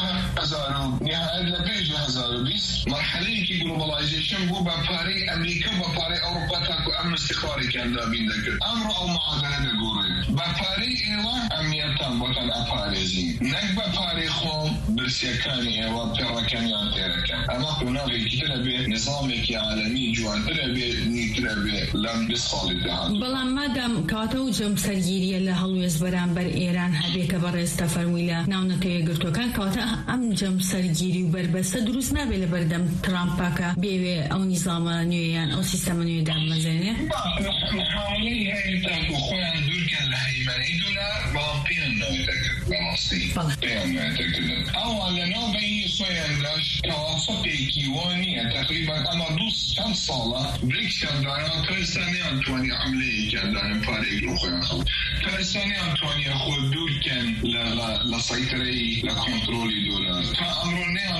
2000 نهاية لبيج 2020 مرحلة كي globalization هو بفاري أمريكا بفاري أوروبا تاكو أمن استخباري كان دابين ذكر أمر أو معادلة دقوري بفاري إيوه أمنيتان بطن أفاريزين نك بفاري خوم برسيكاني إيوه بيركانيان تيركان أما قناغي كتير بي نظامك عالمي جوان تربي نيتربي لم بصالي دهان بلان مادام كاتو جم سرگیری لهلویز برانبر ایران هبه که برست فرمیلا ناونتوی گرتو کان کاتا ام جم سرگیری و بربسته دروست نبیل بردم ترامپا که بیوه او نظام نیویان او سیستم نیوی دام مزینه نحاولی هاي تاكو خوان دوركن لهيماني دولار بلان بيان نوي تكر بلاستي بيان نوي تكر أولا نو بيني صيان داش توافقي كيوانية تقريبا أما دوس كم صالة بريكس كان دانا ترساني أنتواني عملي كان دانا فاريق روخيان خل ترساني أنتواني أخو دوركن لسيطري لكنترولي دولار فأمرو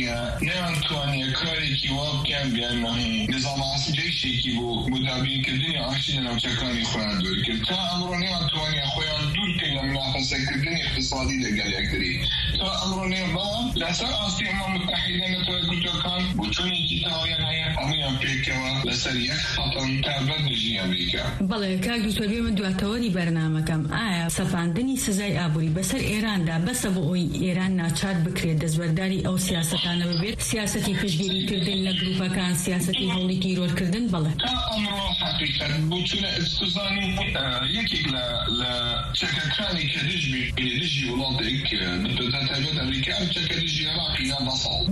نيانتواني كاري كيواب كان بأنه نظام عصر جيشي كيبو مدابين كدنيا عشرين أو تكاني خوان دور كل تا أمروني أنتواني خوان دور كي لمنافسة كدنيا اقتصادي لقال يكتري تا أمروني بلان لسر أصلي أمم متحدة نتوى قلتو كان بوچوني كي تاويان هيا أميان بيكوا لسر يك خطن تابد نجي أمريكا بله كاك دوستور بيمن دواتواري برنامكم آیا سفاندنی سزای آبوری بسر ایران دا بس بو اوی ایران ناچار بکرید دزبرداری او سیاستانه ببیر سیاستی پشگیری کردن لگروپا کان سیاستی هولی تیرور کردن بله تا أمره حقيقة بوچونه استزاني يكيك لشكاكاني كدجي ولادك بتتابد أمريكا كدجي عراقي لا بصل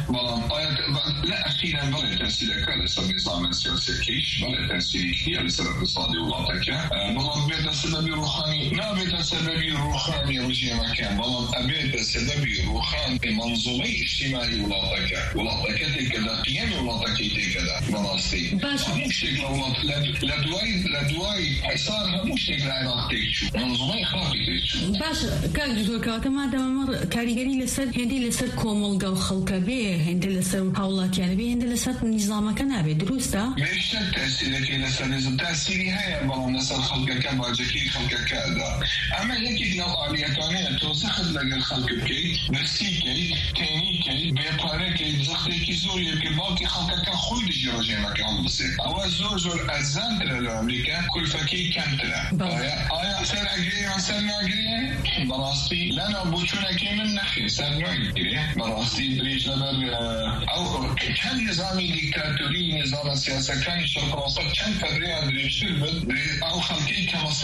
لا أخيرا بلا تنسيلك لسر نظام السياسي كيش بلا تنسيلي كثير لسر اقتصادي ولادك بلا بيت سببي روحاني لا بيت سببي روحاني رجي مكان بلا بيت سببي روحاني منظومي اجتماعي ولادك تكدا قيامي ولادك تكدا بلاستي مش لدواي حصار مش العراق تيجو منظومة إخلاقي تيجو باش كان دكتور كاتا ما دام مر كاريجري لسر هندي لسر كومل جو خلق به هندي لسر حولات يعني به هندي لسر نظام كنا به درسته مش التأثير كي لسر نظام تأثيري هاي بلان لسر خلق كباجكي خلق كذا أما هيك لو آلياتانية توسخ لقى الخلق كي برسيكي تانيكي بيباركي زختي زوري كباقي خلق كخوي لجراجي مكان بسيط أو زور الزنتر لأمريكا كل فكي كنترا آيا سر أجري وسر ناجري براستي لنا بوشونا كي من نخي سر ناجري براستي بريج لبر أو كان نظامي ديكتاتوري نظام السياسة كان شرق راسك كان فدري أدري شربت أو خلقي كمصلحتي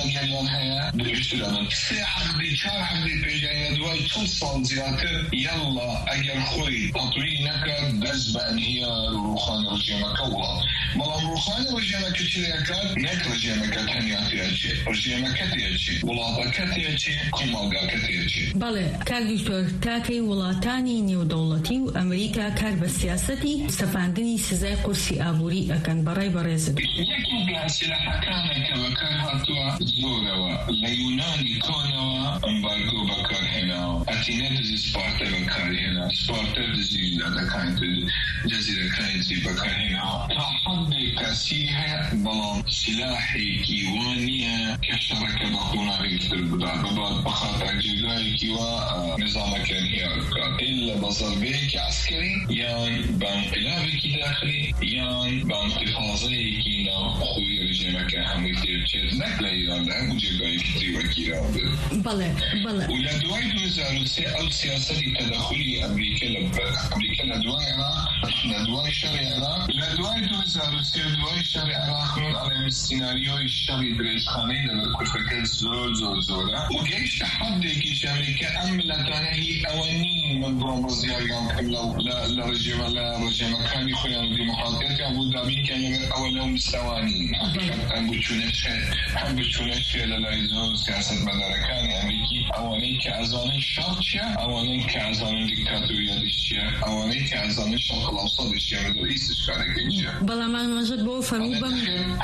لقيان هيا بيشتري من ساعة بيشارع بيجي دوای چند سال زیاتر یلا اگر خوی تطویری نکرد دست به انهیار روخان رژیمک وڵات بەڵام روخان رژیمەکە چی دەکات نەک رژیمەکە تەنیا تێچێ رژیمەکە تێچێ وڵاتەکە تێچێ کۆمەڵگاکە تێچێ. بەڵێ کاک دکتۆر تاکەی وڵاتانی نێودەوڵەتی و ئەمریکا کار بە سیاسەتی سەپاندنی سزای قورسی ئابووری ئەکەن بەڕای بەڕێزت. یەکی لە سلاحەکانە کە بەکار هاتووە زۆرەوە لە یونانی کۆنەوە ئەمبارگۆ بەکارهێناوە ئەتینە دزی سپارتە بەکارهێنا سپارتە دزی لەدەکانی جەزیرەکانی بەکارهێناوە تا حەدێک کەسی هەیە بەڵام سلاحێکی وان نییە کە شەڕەکە بە قۆناغێکتر بدات بەبات بەخاتە جێگایەکی وا نظامەکە انهیار بکات ئیلا بە زەربەیەکی عسکەری یان بە انقلابێکی داخلی یان بە انتفاضەیەکی ناوخۆی رژیمەکە هەمووی تێبچێت نەک لە ئیراندا هەموو جێگایەکی تری وەکیراو بێت. بەڵێ بەڵێ و لە دوای 2003 ئەو سیاسەتی تەدەخلی ئەمریکا لە دوای عێراق لە دوای شەڕی عێراق لە دوای 2003 دوای شەڕی عێراق من ئەڵێم سیناریۆی شەڕی درێژخانەی لەبەر کوردەکە زۆرە و گەیشتە حەدێکیش ئەمریکا ئەم ملەتانە هی ئەوە نین من بڕۆم ڕزگاریان بکەم لە ڕژێمەکانی خۆیان و دیموکراتیەتیان بۆ دابینکە لەگەر ئەوە لەو مستەوانی ئەم بچوونەشێ لە لای زۆر سیاسەتمەدارەکانی ئەمریکی ئەوانەی کە ئەزانن شەڕ چییە ئەوانەی کە ئەزانن دیکتاتۆریەتیش چییە ئەوانەی کە ئەزانن شەڕق ئەڵسەدیش چییە ڕئیسش کارەکەی چییە. بەڵام ئاماژەت بۆ فەرموو بەم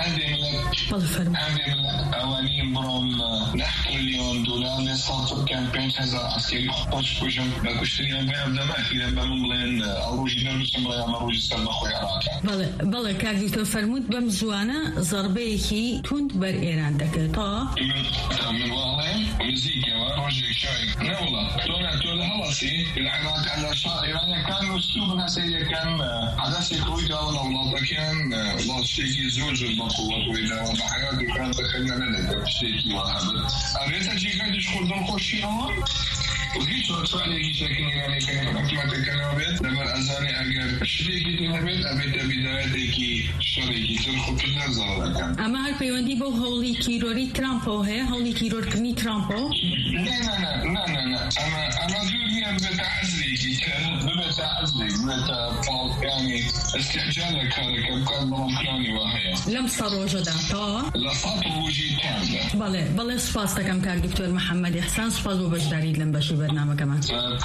ئەوانی بڕۆم 9 تریلیۆن دلار لێ ساڵ ترکیان 5,000 عسکەری خۆش کوژم بە کوشتنیان بەیان دەماخیرە بە من بڵێن ئەوڕۆژی دەربچم بڵێ ئەمە ڕۆژی سەر بەخۆی عێراقە. بەڵێ کاک دکتۆر فەرمووت بەم زوانە زەربەیەکی توند بەر ئێران دەکرێت تا من واڵێم نزیکەوە ڕۆژێک شای نەوڵە تۆ لە هەڵەسی العێراق لە شار ئێرانیەکان وستوبن هەسەریەکان عەدەسێک ڕووی داوە لە وڵاتەکەیان وڵات شتێکی زۆر بە قووەت ڕووی داوە بە حیاتیان بەخەریە نەدەکرێت شتێکی وا هەبێت ئەبێتە جێگای دشخۆر دڵخۆشیەوە و هیچ وەسوالێکی شەکن ئێرانیەکان حکومەتەکەنەوە بێت لەبەر ئەزانێ ئەگەر شتێکی تر هەبێت ئەبێتە بیدایەتێکی شەڕێکی تر خۆتر نەزاڵەکان. ئەمە هەر پەیوەندی بۆ هەوڵی تیرۆری ترامپەوە هەیە هەوڵی تیرۆرکردنی ترامپەوە؟ ئەمە دوور نییە ببێتە حەزرێکی تر ببێتە حەزرێک ببێتە پاڵکانی ئەستیحجال لە کارەکە بکات بەڵام پلانی وا هەیە لەم سە ڕۆژەدا تەواوە لە سەد ڕۆژی تامدا. بەڵێ سوپاس دەکەم کاک دکتۆر محەممەد ئیحسان سوپاس بۆ بەشداریت لەم بەشی بەرنامەکەمان.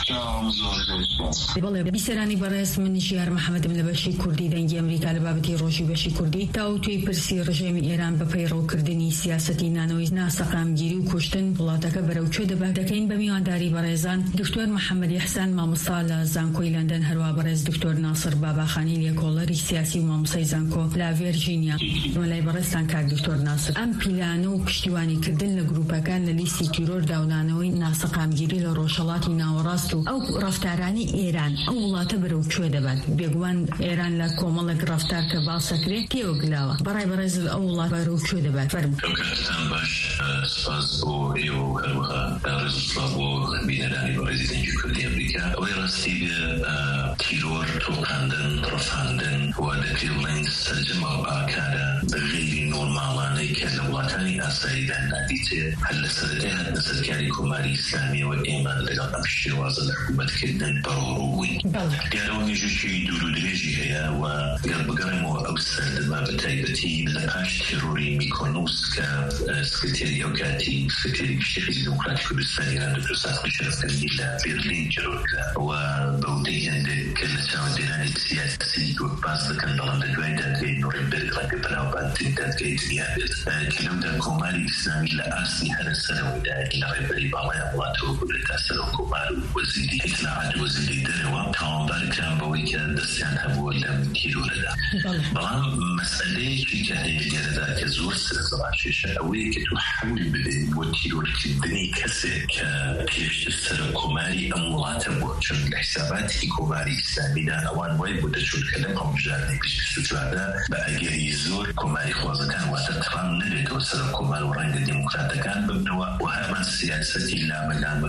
بەڵێ بیسەرانی بەڕێز منیش یار محەممەدم لە بەشی کوردی دەنگی ئەمریکا لە بابەتی ڕۆژی بەشی کوردی تا و توی پرسی ڕژێمی ئێران بە پەیڕەوکردنی سیاسەتی نانەوەی ناسەقامگیری و کوشتن وڵاتەکە بەرەوچۆ دەبات دەکەین بە میوانداری بەڕێزان دکتۆر محەممەد ئیحسان مامۆستا لە زانکۆی لەندەن هەروە بەڕێز دکتۆر ناسر باباخانی لێکۆڵەری سیاسی و مامۆسای زانکۆ لە ڤێرجینیا. وەلای بەڕێزتان کاک دکتۆر ناسر ئەم پیلانە و پشتیوانیکردن لە گروپەکان لە لیستی تیرۆر داونانەوەی ناسەقامگیری لە ڕۆژهەڵاتی ناوەڕاست و ئەو ڕەفتارانی ئێران ئەو وڵاتە بەرەوچۆ دەبات بێگومان ئێران لە کۆمەڵێک ڕەفتار کە باسەکرێت تێوە گلاوە بەڕای بەڕێز ئەو وڵات بەرەوچۆ دەبات. فەرموو. باش سپاس بۆ ئێوە و هەروەها ڕێزسڵاو بۆ بینەرانی بەڕێزی دەنگی کوردی ئەمریکا. ئەوەی ڕاستی تیرۆر تۆقاندن ڕەفاندن و دەکرێت بڵێن سەرجەمە ئاکارە غەیری نۆرماڵانەی کە لە وڵاتانی ئاساییدا نادیتێت هەر لە سەرەتای هاتنە سەرکاری کۆماری ئیسلامیەوە ئێمە لەگەڵ ئەم شێوازە لە حکومەتکردن بەڕۆڕووبووین. دیارەوە نێژێکی دوور و درێژی هەیە و گەر بگەڕێمەوە ئەو سەردەما بە تایبەتی لە پاش تێرۆری میکۆنۆس کە سکرتێری ئەو کاتی سکرتێری گشتی حیزبی دموکراتی کوردستان ئێران دکتۆر سادق شەرەفکەندی لە بێرلین جەرۆرکرا و بەودەی هەندێک کە لە چاوەندێرانی سیاسی باس دەکەن بەڵام لە دوای دادگای نۆڕێمبەر ڕەنگە بەناوبانگترین دادگای دنیا بێت کە لەودا کۆماری ئیسلامی لە ئاستی هەرە سەرەوەیدا لە ڕێبەری باڵایان وڵاتەوە بێتە سەرۆ کۆمار و وەزیری ئیطلاعات وەزیری دەرەوە تاوانبارکران بەوەی کە دەستیان هەبووە لەم تیرۆرەدا. بەڵام مەسئلەیەکی کە هەیە لێرەدا کە زۆر سەرنجڕاکێشە ئەوەیە کە تو حەول بدەیت بۆ تیرۆرکردنی کەسێک کە پێشتر سەرۆ کۆماری ئەم وڵاتە بووە چون لە حیساباتی کۆماری ئیسلامیدا ئەوان وای بۆ دەچون کە لەم هەڵبژاردنەی 2024دا بە ئەگەری زۆر کۆماری خوازەکان واتە ترامپ نەبێتەوە سەرۆ کۆمار و ڕەنگە دیموکراتەکان ببنەوە و هەمان سیاسەتی لامەلامەکردن و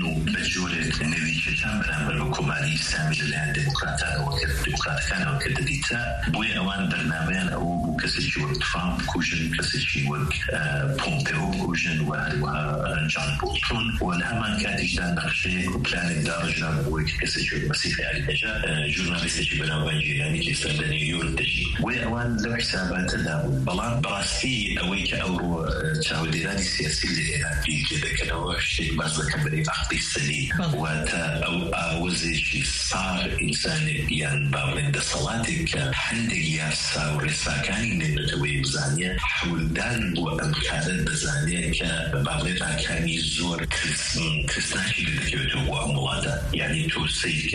وبجورة النبي كان برنامج حكومي سامي للهند ديمقراطية وديمقراطية وكدديتا بوي أوان برنامجان أو كسيشي وقت ترامب كوجن كسيشي وقت بومبيو كوجن وها جون بولتون والهمان كاتيش دان نقشة وبلان الدرجة بوي كسيشي المسيحي على الجا جورناليستي برنامجي يعني كيسر نيويورك تجي بوي أوان لو حسابات دا بلان براسي أويك أو تعوديراني سياسي لإيران في كده كده شيء بس كبري أخطي سلي وتا أو وزيشي صار إنسان ينبع من دصلاتك حندق ياسا ورساكاني نبتوي بزانية حول دان وأمكارت بزانية كبابلتا كاني زور كريسناشي لدكيوتو وأمولاتا يعني توسيك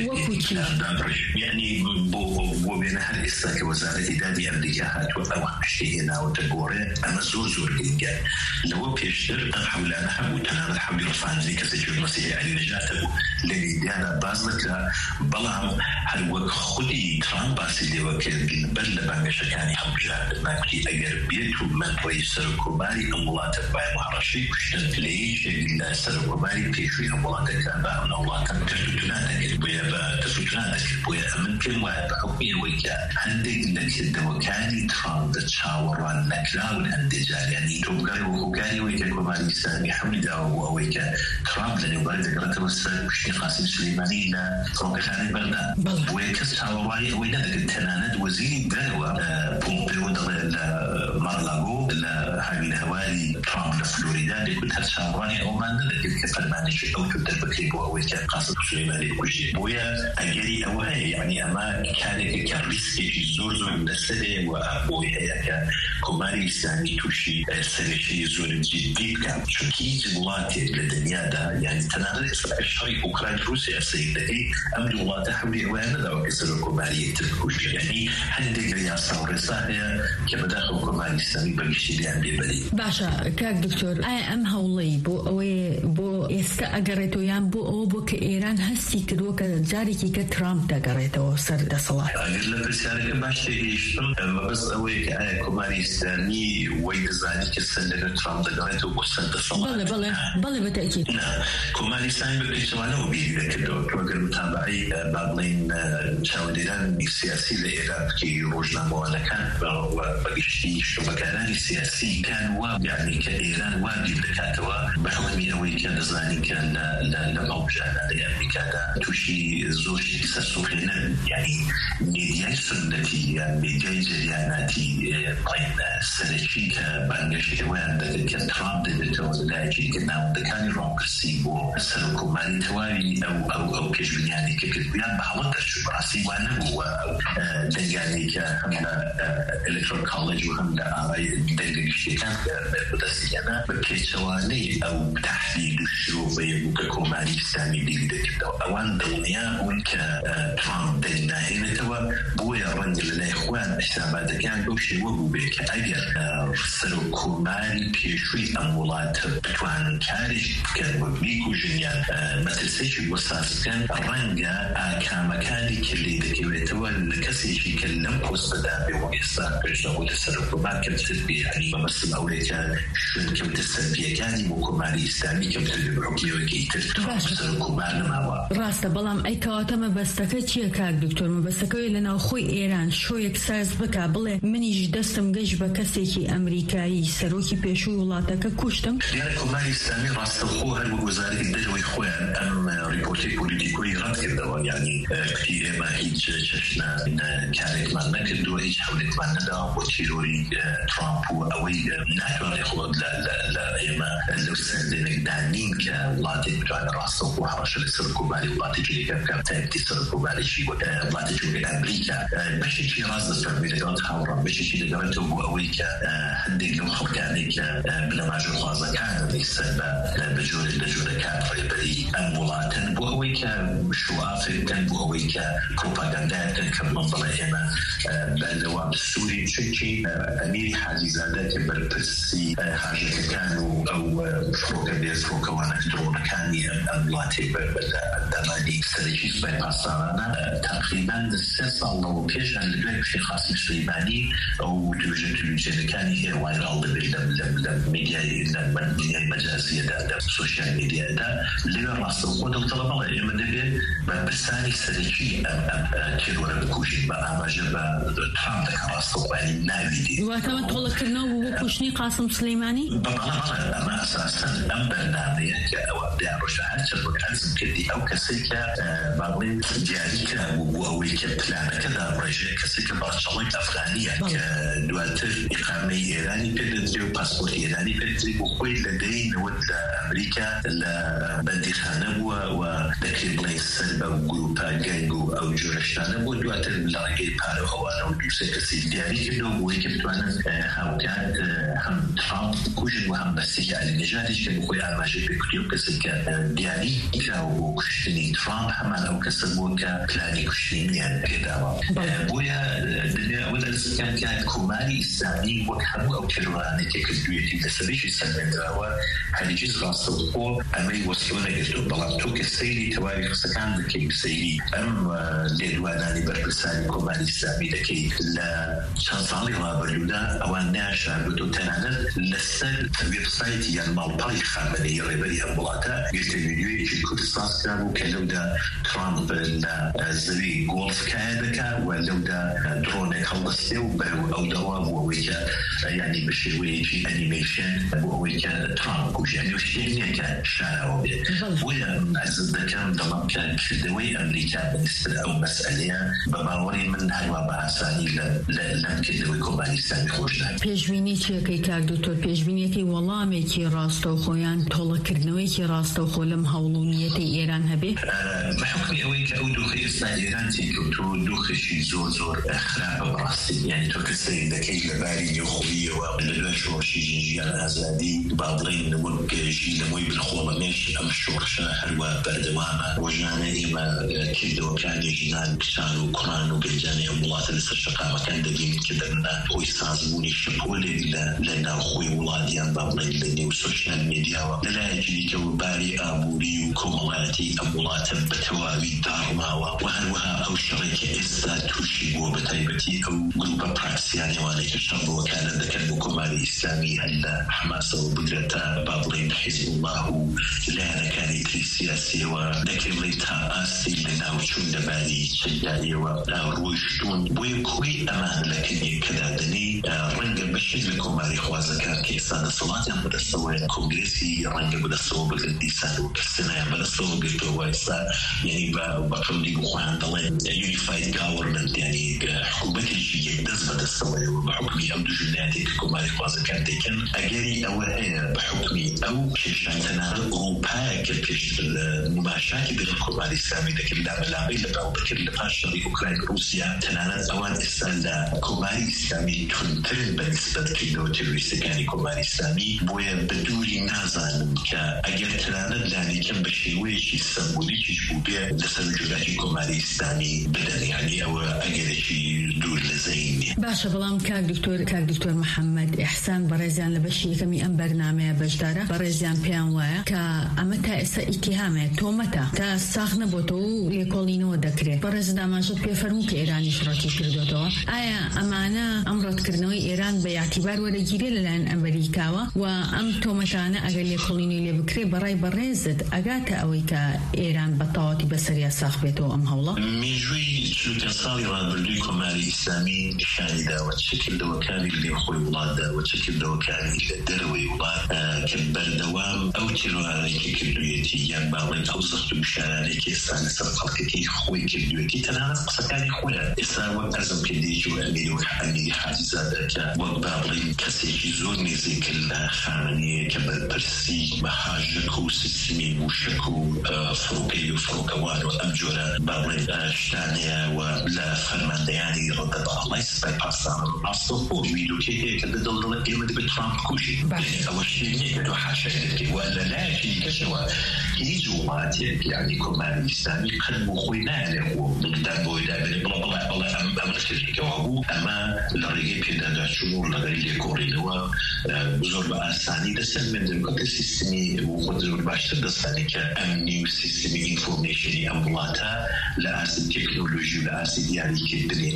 يعني بو بين هر إساك وزارة إدادي أمريكا هاتو أو حشي هنا وتقوري أما زور جنجا لو بيشتر حول أنا حبو تنام حبو رفان زي كسجل المسيحي علي نجاته لذي دانا بازلك بلام هل وك خدي ترامب باسي وكيل بل بانجش كاني حبجان ما كي أجر بيتو من رئيس الكوماري أمولات باي محرشي كشتن ليش إلا الكوماري بيشوي أمولات كان بقى من أمولات تسوتناتك بويا تسوتناتك بويا من كل واحد بحكمي ويكا عندك لك الدوكاني ترامب تشاور عن لكلاون اندجال يعني توقعي وكاني ويكا كوماري سامي حمد أو ويكا ترامب لأنه برد قرأت وسط كشني قاسم سليماني لا روكتاني بردا ويكا تشاوري وينا ذاك التناند وزير الدلوة بومبيو مارلاغو هاي الهوالي ترامب لفلوريدا اللي كنت هتشاوراني أو ما ندك الكفرماني شيء أو تبدأ بكيبو أو ويكا قاسم سليماني وكشي بويا أجري أو هاي يعني أما كان كاريسكي زور من السنة وبويا كوماري سامي توشي سريشي زور جديد كان شو كي جلاتي للدنيا ده يعني تناغل الشريك أوكران روسيا السيدة أمر الله تحولي وانا ذا وكسر الكوماري تبكوش يعني هندق رياسة ورسالة كبداخل الكوماري السامي بلشتي لأن بيبالي باشا كاك دكتور أم هولي بو يستأجرتو يان بو كإيران هسي كدوك جاريكي كترامب تأجرتو سر دا صلاح أجر لك رسالة باشتي إيشتم بس أويك كوماري السامي ويدزاني كسر ترامب تأجرتو وسر دا صلاح بله بالتأكيد نعم كوماري السامي بكتوانه وبيدي كدو توقر متابعي بابلين شاوديران السياسي لإيران كي روجنا موانا كان وبقشتي شو مكاناني السياسي كان يعني كإيران واجب لكاتوا بحكم أوي كان زاني كان لموجانا لأمريكا توشي زوجي سسوخنا يعني ميدياي سنتي ميدياي جرياناتي طيب سرشي كبانجشي وان كان ترامب دلتو لاجي كنا كان روكسي بو سلوكماني توالي أو كجبياني كجبيان بحوالك شو راسي وانا هو دنجاني كهمنا إلكترون كوليج وهمنا آراي دنجاني كان بدسيانا بكيتواني أو تحديد الشروط يبوككماني سامي بيدك أوان دنيا ونك ترامب دينا هنا توا بويا رنجل الإخوان حسابات كان بوشي وهو بيك أجر سلوكماني بيشوي أمولات بتوان كارج كان وبيكو جنيان مثل سيشي وساس كان رنجا كمكاني كلي دكيويتوا لكسيشي كلم وسدا بويسا بجنو تسلوكماني كمتلبي يعني بمثل أوليكا شن كمتسلبي كاني مكماني إسلامي كمتلبي بحكي وكي تسلوكماني ماوا راستا بلام أي كواتما بستكا چيا كاك دكتور مبستكا لنا خوي إيران شو يكساز بكا بله مني جدستم قش بكسيكي أمريكاي سروكي بيشو ولاتكا كوشتم يعني كماني إسلامي راستا خوها الوزارة الدلوي خوان أم ريبورتي بوليتيكوي رد كردوا يعني كتير ما هيج ششنا إن كانت ما نكدوا هيج حولت ما ندا وتشيروري ترامب وأوي ناتوا يخلد لا إما لو سندنك دانين كولاتي بتوع راستا خوها رش السركوبالي ولاتي جري كم تأتي السركوبالي شيء ولاتي جري أمريكا ماشي شيء راس تفهمي لقاط حورا ماشي شيء لقاط هو أوي كهندق لو خبكانك بلا ما جو خاصة كان ليس بجور كان فريبري أمولاتن بوهوي كشوافل كان بوهوي كبروباغندا كان كمنظمة إما باللوام السوري شيء أمير حاجي زادة كبربسي حاجة كانوا أو فروکە بێت فڕۆکەوانە درۆنەکانی ئەم وڵاتی بەردەمانی سەرەکی سوپای پاسدارانە تقریبا 3 ساڵەوە پێش لە دوای کوشتەی قاسم سلەیمانی ئەو توێژە تەلەڤیزیۆنەکانی هەیە وایرال دەبێت لە میدیای مەجازیەدا لە سۆشیال میدیادا لەوێ ڕاستەوخۆ دڵتەڵە ئێمە دەبێت بە پرسانی سەرەکی تێرۆرە بکوژین بە ئاماژە بە ترامپ دەکە ڕاستەوخۆیانی ناوی دی واتەوە تۆڵەکردنەوە بۆ کوشتنی قاسم سلەیمانی بەڵێ ئەمە ئەساسەن ئەم بەرنامەیە کە ئەوە ڕۆژە هەرچە بۆ حەزم کردی ئەو کەسێک کە باڵێ دیاری کرابوو بۆ ئەوەی کە پلانەکەدا ڕێژەیە کەسێک کە باڵچەڵێک ئەفغانیە کە دواتر ئیقامەی ئێرانی پێدەدرێ و پاسپۆرتی ئێرانی پێدەدرێ بۆ خۆی لە دەینەوە لە ئەمریکا لە بەندیخانە بووە و دەکرێت بڵێ سەر بە گروپە گەنگ و ئەو جۆرەشتانە بۆ دواتر لە ڕێگەی پارە هەوارە و دووسێ کەسی دیاری کردەوە بۆی کە بتوانن هاوکات هەم ترامپ بکوژن و هەم بەسێکی عەلینەژادیش کە بۆ خۆی ئاماژەی پێکردی و کەسێک کە دیاری کراوە بۆ کوشتنی ترامپ هەمان ئەو کەسە بووە کە پلانی کوشتنیان پێداوە بۆیە دەبێت ئەوە دەستکەن کە کۆماری ئیسلامی وەک هەموو ئەو تێرۆرانەی کە کردوویەتی لەسەرێکی سەرمێنراوە هەرگیز ڕاستەوخۆ ئەمەی وەسیڵە نەگرتووە بەڵام تۆ کە سەیری تەواوی قسەکان دەکەی سەیری ئەم لێدوانانی بەرپرسانی کۆماری ئیسلامی دەکەی لە چەند ساڵی ڕابردوودا ئەوان ناشاردوێت و تەنانەت لەسەر وێبسایتی یان ماڵپەڕی خامنەی ڕێبەری ئەم وڵاتە گرتە ویدیۆیەکی کورد ساز کرابوو کە لەودا ترامپ لە زەوی گۆڵفکایە دەکات و لەودا درۆنێک هەڵدەستێ و بەرەو ئەو دەوا بۆ ئەوەی کە یعنی بە شێوەیەکی ئەنیمەیشن بۆ ئەوەی کە ترامپ کوژیانی و شتێک نییە کە شاراوە بێت بۆیە عەرز دەکەم دەڵام کە کردەوەی ئەمریکا بەنسبەت ئەو مەسئلەیە بە باوەڕی من هەروە بە ئاسانی لەم کردەوەی کۆماری ئیسلامی خۆش ناکات. پێشبینی چیەکەی کاک دکتۆر پێشبینیەتی وەڵامێکی ڕاستەوخۆیان تۆڵەکردنەوەیکی ڕاستەوخۆ لەم هەوڵومیەتی ئێران هەبێت بە حکمی ئەوەی کە ئەو دۆخی ئێستا ئێران تێکەوتووە دۆخێکی زۆر خراپە بەڕاستی یعنی تۆ کە سەیر دەکەی لەباری نێوخۆییەوە لە دوای شۆڕشی ژیان ئازادی با بڵێن وەک ژینەوەی بنخۆڵەمێش ئەم شۆڕشە هەروە بەردەوامە ڕۆژانە ئێمە کردەوەکانی ژنان کچان و کوڕان و گەنجانی ئەم وڵاتە لەسەر شەقامەکان دەبینیت کە دەبنە هۆی سازبوونی شەپۆلێک لە ناوخۆی وڵاتیان با بڵێن لە نێو سۆشیال میدیاوە لەلایەکی دیکە و باری ئابووری و کۆمەڵایەتی ئەم وڵاتە بە تەواوی داڕماوە و هەروەها ئەو شەڕێکی ئێستا تووشی بووە بە تایبەتی ئەو گروپە پراکسیانەوانەی کە شەڕ بۆ وەکالەت دەکەن بۆ کۆماری ئیسلامی هەر لە حەماسەوە بگرێتە با بڵێن حیزب الله و لایەنەکانی تری سیاسیەوە دەکرێت بڵێ تا ئاستی لە ناوچوون لەباری چەکداریەوە ڕۆیشتوون بۆیە کۆی ئەمان لە کەنیەکەدا دەنێ ڕەنگە بەشێک لە کۆماری خوازەکان کە ئێستا دەسەڵاتیان بەدەستەوەیە کۆنگرێسی ڕەنگە بەدەستەوە بگرن دیسان و کەسێنایان بەدەستەوە گرتەوە ئێستا یعنی بە قەولی بخۆیان دەڵێن یونیفاید گاوەرمنت یعنی حکوومەتێکی یەکدەست بەدەستەوەیەوە بە حکمی ئەم دوو ژنایەتێک کە کۆماری خوازەکان دەکەن ئەگەری ئەوە هەیە بە حکمی ئەو کێشان تەنانەت ئەوروپایە کە پێشتر مماشاتی بین کۆماری ئیسلامی دەکرد لامەلامەی لەگەڵ دەکرد لە پاش شەڕی ئوکراین رووسیا تەنانەت ئەوان ئێستا لە کۆماری ئیسلامی تونترن بە نسبەت کردەوە تێروریستەکانی کۆماری ئیسلامی بۆیە بە دووری نازانم کە ئەگەر تەنانەت لانێکم بە شێوەیەکی سەمبۆلیکیش بوو بێ لەسەر جولاکی کۆماری ئیسلامی بدەن یعنی ئەوە ئەگەرێکی دوور لە زەینێ باشە بەڵام کاک دکتۆر محەممەد ئیحسان بەڕێزیان لە بەشی یەکەمی ئەم بەرنامەیە بەشدارە بەڕێزیان پێیان وایە کە ئەمە تا ئێستا ئیتیهامێ تۆمەتە تا ساخ نەبووەوە و لێکۆڵینەوە دەکرێت بەڕێز داماژت پێفەرموو کە ئێرانی شڕەتی کردوێتەوە ئایا ئەمانە ئەم ڕەتکردنەوەی ئێران بە یاعتیبار وەرەگیرێ لەلایەن ئەمریکاوە و ئەم تۆمەتانە ئەگەر لێکۆڵینی لێ بکرێ بەڕای بەڕێزت ئەگاتە ئەوەی کە ئێران بە تەواوەتی بەسەریا ساخ بێتەوە ئەم هەوڵە مێژووی چوتە ساڵی ڕابردووی کۆماری ئیسلامی نیشانیداوە چ کردەوەکانی لە خۆی وڵاتداوە چ کردەوەکانی لە دەرەوەی وڵات کە بەردەوام ئەو تێڕوانێکی کردوویەتی یان باڵێن ئەو زەخت و بشارانێکی ئێستا لەسەر خەڵکەکەی خۆی کردوویەتی تەنانەت قسەکانی خۆیان ئێستا وەک ئەزم کردێکی و ئەمیری حاجزادە کە وەک با بڵێن کەسێکی زۆر نێزێک لە خانەیە کە بەرپرسی بە حاژەک و سیستمی موشک و فڕۆکەی و فڕۆکەوان و ئەم جۆرە با بڵێن شتانەیە و لە فەرماندەیانی ڕۆدەباڵای سپای پاسداران ڕاستەوخۆ ویدۆکێک هەیە کە دەدڵڵێت ئێمە دەبێت ترامپ کوژین ئەوە شتێک نییە كدو حاشا ولا لا في كشوا يجوات يعني كمان الإسلامي قد مخوينا له وبالدم ويدابل بلا بلا أمر كوابو أما لرجع كده شنو لرجع كوريلوا بزور بأساني دسم من الكتل سيستمي وخذوا باشتر دساني كأمني وسيستمي إنفورميشني أمبلاتا لأسد تكنولوجيا لأسد يعني كدني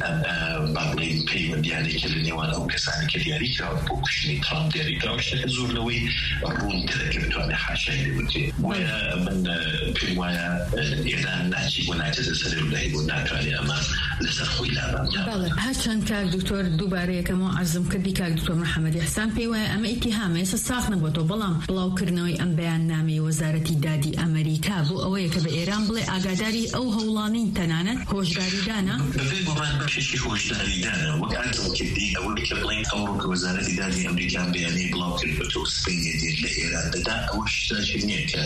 بابلين بيمنت يعني كلني وأنا وكساني كدياري كابوكشني ترام دياري كابوكشني زور لوي رون تذكرت أنا حاشا يبتي ومن بيوايا إيران ناجي وناجز سرير له وناجي أما لسرخوي لا بله هاتشان كاك دكتور دوباره كمو عزم كردي كاك دكتور محمد إحسان بيوايا أما اتهامه سساخنا بوتو بلام بلاو كرنوي أم بيان نامي وزارة دادي أمريكا بو أويك بإيران بلي أقاداري أو هولانين تنانت هوشداري دانا بفي قرآن بشيشي هوشداري دانا وقعدتم كدي أولي كبلين أمرك وزارة دادي أمريكا بياني بلاو كربتو سبيني دي لإيران دا أوش تاجنيك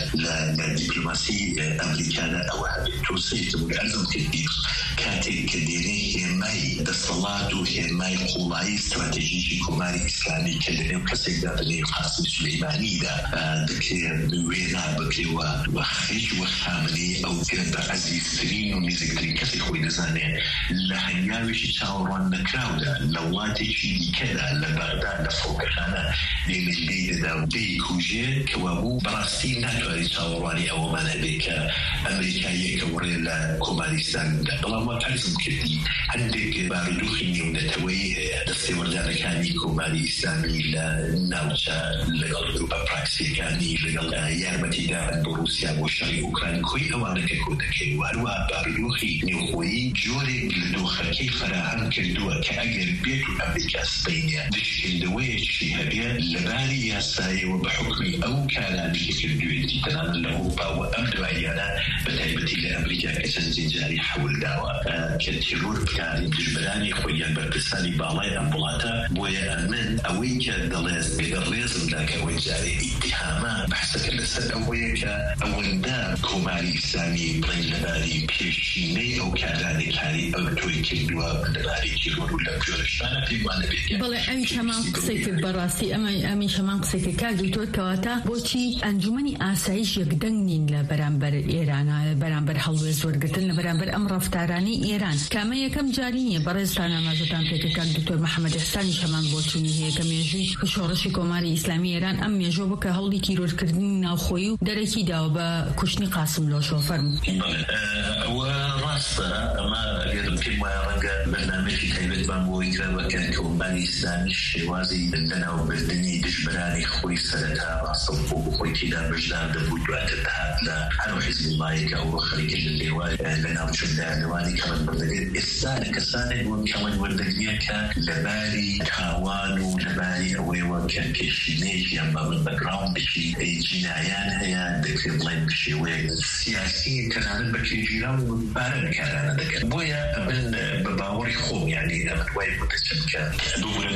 لدبلوماسي أمريكا أو هبتو سيتم وقعدتم كدي كاتي كديري هيماي دستالات وهيماي قولاي استراتيجي كوماري إسلامي كلمة وكسيك دابني قاسم سليماني دا دكي بوينا بكي وخيج وخامني أو كده عزيز سرين وميزكرين كسي خوي نزاني لحنياوش تشاوران نكراودا لواتي شيدي كده لبغداد لفوكخانا لين البيت دا ودي كوجي كوابو براستين ناتواري تشاوراني أو ما نبيك أمريكاية كوريلا كوماري إسلامي دا بلا تعرفون كذي عندك باردوخي ونتويه دستوردان كاني كوماري إسلامي لناوجا لغالب براكسي كاني لغال يارمتي دا بروسيا وشري أوكراني كوي أوانك كودكي وهروا باردوخي نيوخوي جوري لدوخة كيف راهم كردوا كأجر بيتو أمريكا سبينيا دشكل دويتشي هبيا لبالي ياساي وبحكمي أو كالاني كردوا دي تنام لأوروبا وأمدو أيانا بتايبتي لأمريكا كسنزين جاري حول داوا كالتيرور بكاري دجبراني خويا بربساني بالاي أمبولاتا بويا أمن أويك دليز بغريزم داك ويجاري اتهاما بحثك لسد أويك أوندا كوماري إسلامي بلين لباري بيشيني أو كاراني كاري أو توي كدوا لباري تيرور ولا بجورشتانا في وانا بيكا بله أمي شمان قصيك براسي أمي شمان قصيك كاك دكتور كواتا بوشي أنجمني آسايش يقدنين لبرانبر إيران برانبر حلوة زور قتلنا برانبر أمر رفتاراني إيران كما يكم جاريني برزتانا مازوتان بيكا دكتور محمد إحساني شمان بوچوني هي كم يجي شورشي كوماري إسلامي إيران أم يجو بك هولي تيرور كردين ناوخويو دركي داو بكشني قاسم لو شو فرم وراستا ما قدم كلمة رنجا برنامج كتابة بامبوي كان كوماري إسلامي الشوازي لنا وبردني دجبراني خوي سرتها راستا وخوي كده بجدان دبوت واتتها لا أنا حزب الله أو خليك اللي لنا وشدنا لواني كمان بردقيت السالك السالك وكمان بردقيت لباري كاوانو لباري أويوا كيشينيش ينبغي الباكراوند بشي جنايان هيا دكتور بلاين بشي والسياسيين كان بكي جيران وبارن كان ذاك بويا من بباوري خوم يعني أمن وايد متشبكة بقول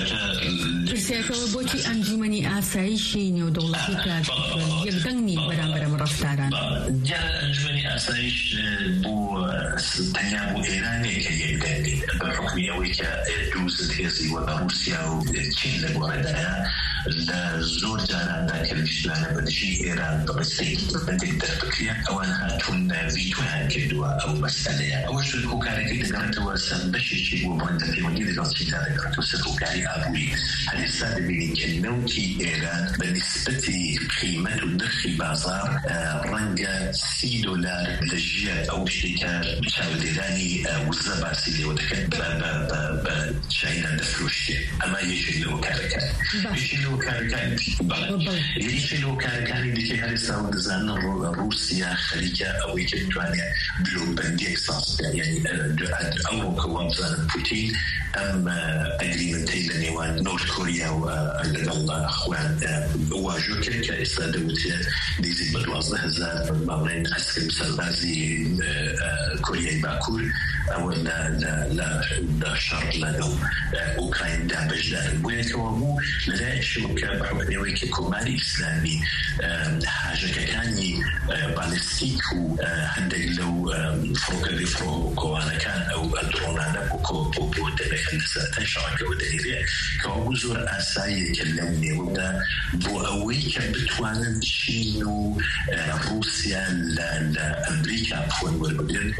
بسيكو بوتي أنجمني آسايشين ودولتي كاد يقدني برام رفتاران جاء أنجمني آسايش بو تنيابو إيراني كي يبدأني بحكم أويكا دوز الهيزي وروسيا وتشين لبوردها لزور جانا ذاك الإشلان بدشي إيران برسي بدك تفكريا أوانها تون فيتوها كدوا أو مسألة أول شيء كوكاري كده قرأت وسام بشي شيء وبرندة في ودي قصدي هذا قرأت وسام كوكاري أبوي هذا السادة بين كنوتي إيران بالنسبة قيمة الدخل بازار رنجة $6 للجيات أو شركة بتشاول إيراني وزبا سيدي ودكت بشاينا دفلوشتي أما يجي له كاركان يجي له كاركان يجي له كاركان ديكي هذا ساود زان روسيا خليجة أو يجتواني بلو بندي إكساس يعني أمرو كوام زان بوتين أم أجريمنتي لنيوان نورث كوريا والغال أخوان واجو كيكا إستادوتي ديزي بدوازده هزار مامرين عسكري سربازي كوريا باكور أو لا شرط لهم أوكران دابج دار ويكوامو لذلك شبكة بحكم ويكي كوماري إسلامي حاجة كاني بالستيك وعندك لو فروك بفرو كوانا كان أو الدرونانا بوكو كنسات شراكة ودائرة كوزور أسايا كلامي وده بوأويك بتوانا الصين روسيا لأمريكا عفوا والبدن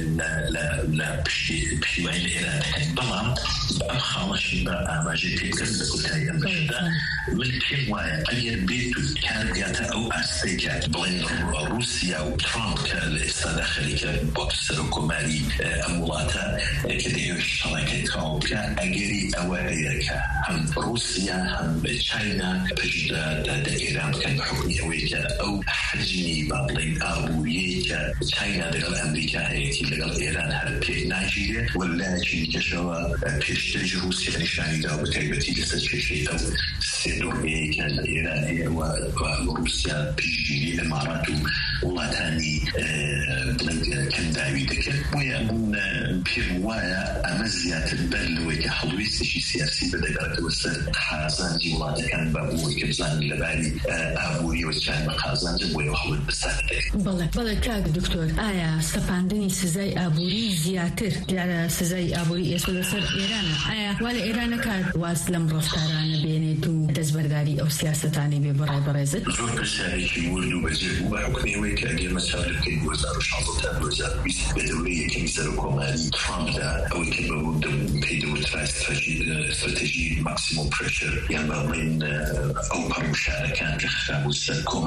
لا بشيوين إيران طبعا بأخامش بقى ما جيت كذا كتاي أمريكا والكل وأي بيت كان جاتا أو أستيجا بين روسيا وترامب كالاستداخل كبوكسر كمالي أمولاتا كده الشراكة كوكا أجري أوائلك هم روسيا هم تشاينا بجد إيران كان بحكم أويكا أو حجمي بعضين أبويكا تشاينا دغل أمريكا هيك دغل إيران هربي نيجيريا ولا شيء كشوا بيشتري روسيا نشاني داو بتربتي لسه أو سيدوريكا الإيرانية وروسيا بيجي الإمارات وطني بلد كان داوي ذكر ويأمون بيروايا أمزيات البلوية حلويس شيء سياسي بدأ توصل حازان جوالات كان بابوي كبزان لبالي أبوي وكان مخازن جبوي وحول بساتك. بله كاك دكتور آیا سپاندنی سزای آبوری زیاتر یا سزای آبوری اصل سر ایران آیا ولی ایران کار واسلم رفتاران بین تو دزبرداری او سیاستانی به برای زد. زور بسیاری که ورد و بزرگ و حکمی وی که اگر مسائل که 2016 تا 2020 به دوره کمیسر حکومتی ترامپ دا اوی که بود پیدا استراتژی ماکسیموم پرشر یعنی بین او پرمشارکان که خابوس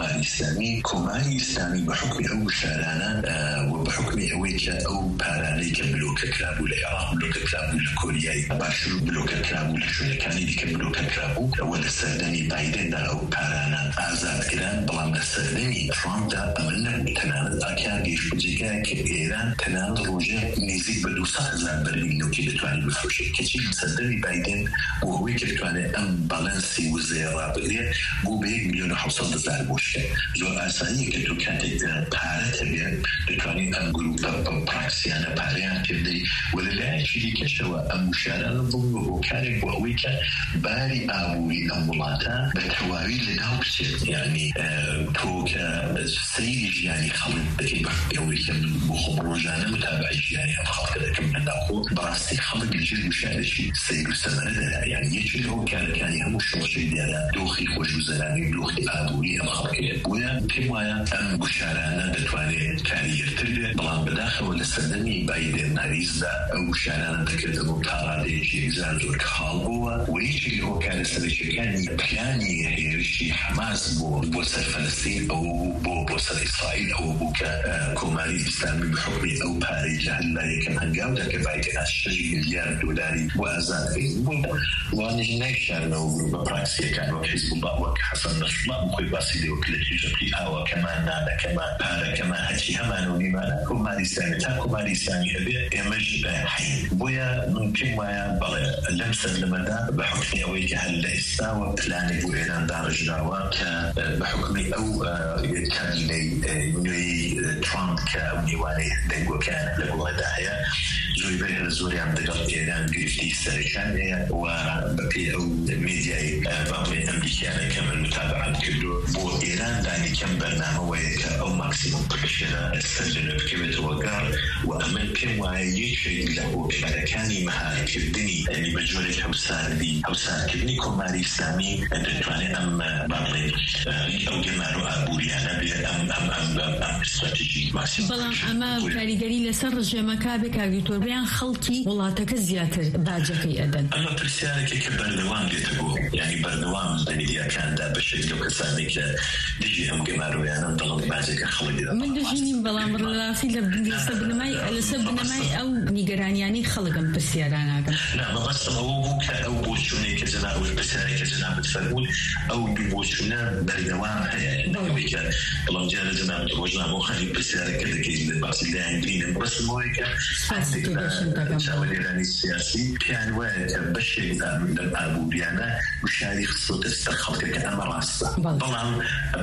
کماری اسلامی بحکم او شارانه و بحکم اوی که او پارانی که بلوک کرابو لعراق بلوک کرابو لکوریای باشرو بلوک کرابو لشونکانی دیگه بلوک کرابو و لسردنی بایدن دا او پارانه آزاد کردن بلام لسردنی ترامپ دا امنه تناند آکار گیش بجیگه که ایران تناند روژه نزیک به 200,000 برمیل نوکی بتوانی بفروشه کچی لسردنی بایدن و هوی که بتوانی ام بالانسی و زیرا بگیره گو به 1,700,000 بوشه زو آسانی که تو کانتک پاره تبیه بتوانی ام گروپ پراکسیانه پاریان تبدی ولله چیزی که شوا ام مشاران ضمن و کاری با هوی که باری آبوری امولاتا بتواوی لناو بشه یعنی تو که سیری جیانی خلط بکی بحبی هوی که بخوم روزانه متابعی جیانی هم خلط دکم نناخو براستی خلط گلجر مشاهدشی سیر و سمنه داره یعنی یه چیزی هو کانی همو شماشی داره دوخی خوش وزرانی دوخی آبوری هم خلط بویا پیمایا ام گوشارانه بتوانه کاری یرتر بلان بداخل ولی سردنی باید نریز دا او گوشارانه دکرد مبتاراده جیزان زور کخال بوا و یکی هو کان سرشکانی پیانی هیرشی حماس بو سر فلسطین او بو سر اسرائیل او بو كوماري اسلامي بحكم او باري جهل يكن هنجاودا كبايت 6 مليار دولار وازاد ونجنيشن او براكسي كانوا حزب الله وحسن نصر الله مخي باسيدي وكلتي جبتي او كمان نادا كمان بارا كمان هاتي همان ونيمان كوماري اسلامي تا كوماري اسلامي ابي امج حين بويا ممكن ما بغى لمسه لمدى بحكم اوي جهل استوى بلاني بو اعلان دار جراوا بحكم او كان ترامب كونيواني دنگو كان لقوة داعية زوي بيه الزوري عم دقل إيران قريفتي سرشانية وبقي أو ميدياي باقي أمريكانا كمان متابعة كله بو إيران داني كم برنامج ويك أو ماكسيموم بريشر السجن بكبت وقار وأمن كم وايي شيء له كمركاني مهار كبدني اللي بجولة هوسار كبني كوماري إسلامي دتواني أم باقي أو جمارو أبوريانا بي أم استراتيجي ماكسيموم بلان أما كاريجري لسر جمكا بكاغيتور بيان خلطي ولاتك زياتر باجكي أدن أما برسالك كبردوان لتقو يعني بردوان دنيا كان دا بشكل وكسانيك ديجي أم جمارو يعني انضغط باجك خلق من دجيني بلان برلاسي لسبنماي أو نيجران يعني خلقم برسيارانا لا ما بس أو بوشوني كجنا أو برسالك كجنا بتفرمون أو بوشونا بردوان هي نويك بلان جانا جنا بتوجنا مخالي برسالك كذا كذا بس اللي عندنا بس مويك شاول إيراني السياسي كان واحد بشيء من الأبوريانا وشاري خصوص استخلت كأمر راسه طبعا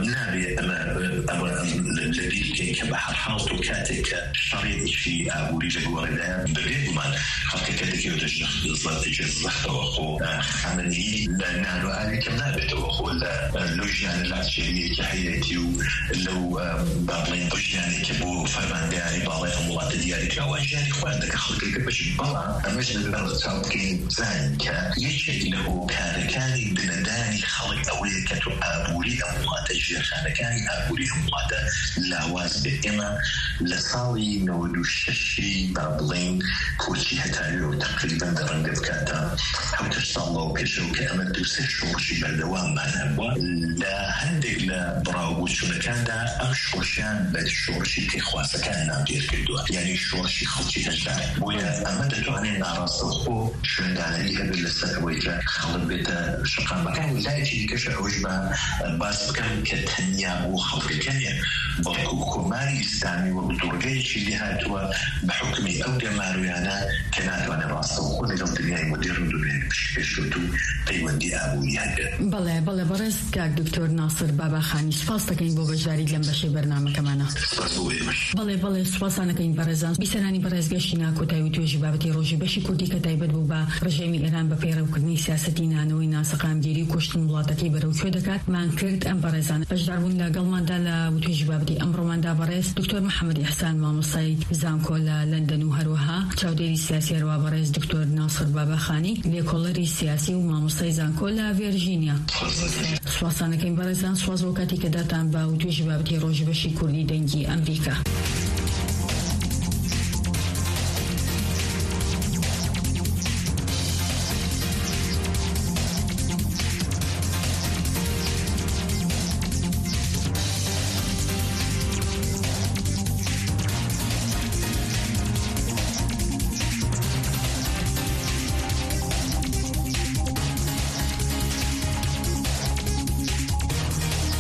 نابي أما الذي كبحر حالته كاتك شريط شيء أبوري جوارده بقيت ما حتى كاتك يوجد زلط جزخ توقو خمني نانو على كم نابي توقو لو جان العشرية كحياتي ولو بعضين بجاني كبو فرمان دياري بعضين مولات دياري كواجاني خوانك خلق الكبش بلا أمجد الأرض تاوكين زانك يشي له كاركاني بنداني خلق أولي كتو أبوري أمولات الجيرخانكاني أبوري أمولات لاواز بإما لصالي نودو الششي بعضين كوشي هتايو تقريبا درنگ بكاتا أو تشتغلوا كشو كأمل دوسي شورشي بردوام معنى لا هندق لا براو شو مكان دا أم شورشان بد شورشي كخواسة كان نامدير كدوا يعني شورشي خلشي تجدعي ويا أمدتو عني نعرص الخو شو عندنا قبل السكويتا خلط بيتا شقا مكان لا يجي كشا وجبة باس بكان كتنيا وخلق الكنيا بلكو كماري إسلامي وبدورجيش اللي هاتوا بحكمي أو جمارو يعني كانت وانا راس الخو نظام دنياي مدير دنياي بشكشتو تيوندي أبوي هكذا بله برز كاك دكتور ناصر بابا خاني سپاس دەکەین بۆ بەشداری لەم بەشەی بەرنامەکەمانە. بەڵێ سوپاسانەکەین بەڕێزان بیسەرانی بەڕێزگەشتی ناکۆتایی و توێژی بابەتی ڕۆژی بەشی کوردی کە تایبەت بوو بە ڕژێمی ئێران بە پەیڕەوکردنی سیاسەتی نانەوەی ناسەقامگیری و کوشتن وڵاتەکەی بەرەوکوێ دەکات مان کرد ئەم بەڕێزان بەشداربوون لەگەڵماندا لە توێژی بابەتی ئەمڕۆماندا بەڕێز دکتۆر محەممەد ئیحسان مامۆستای زانکۆ لە لەندەن و هەروەها چاودێری سیاسی هەروە بەڕێز دکتۆر ناصر بابا خانی لێکۆڵەری سیاسی و مامۆستای زانکۆ لە ڤێرژینیا. سوپاسانەکەین بەڕێزان سواز بۆ کاتی کە داتان بە و توێژی بابەتی ڕۆژی بەشی کوردی دەنگی ئەمریکا.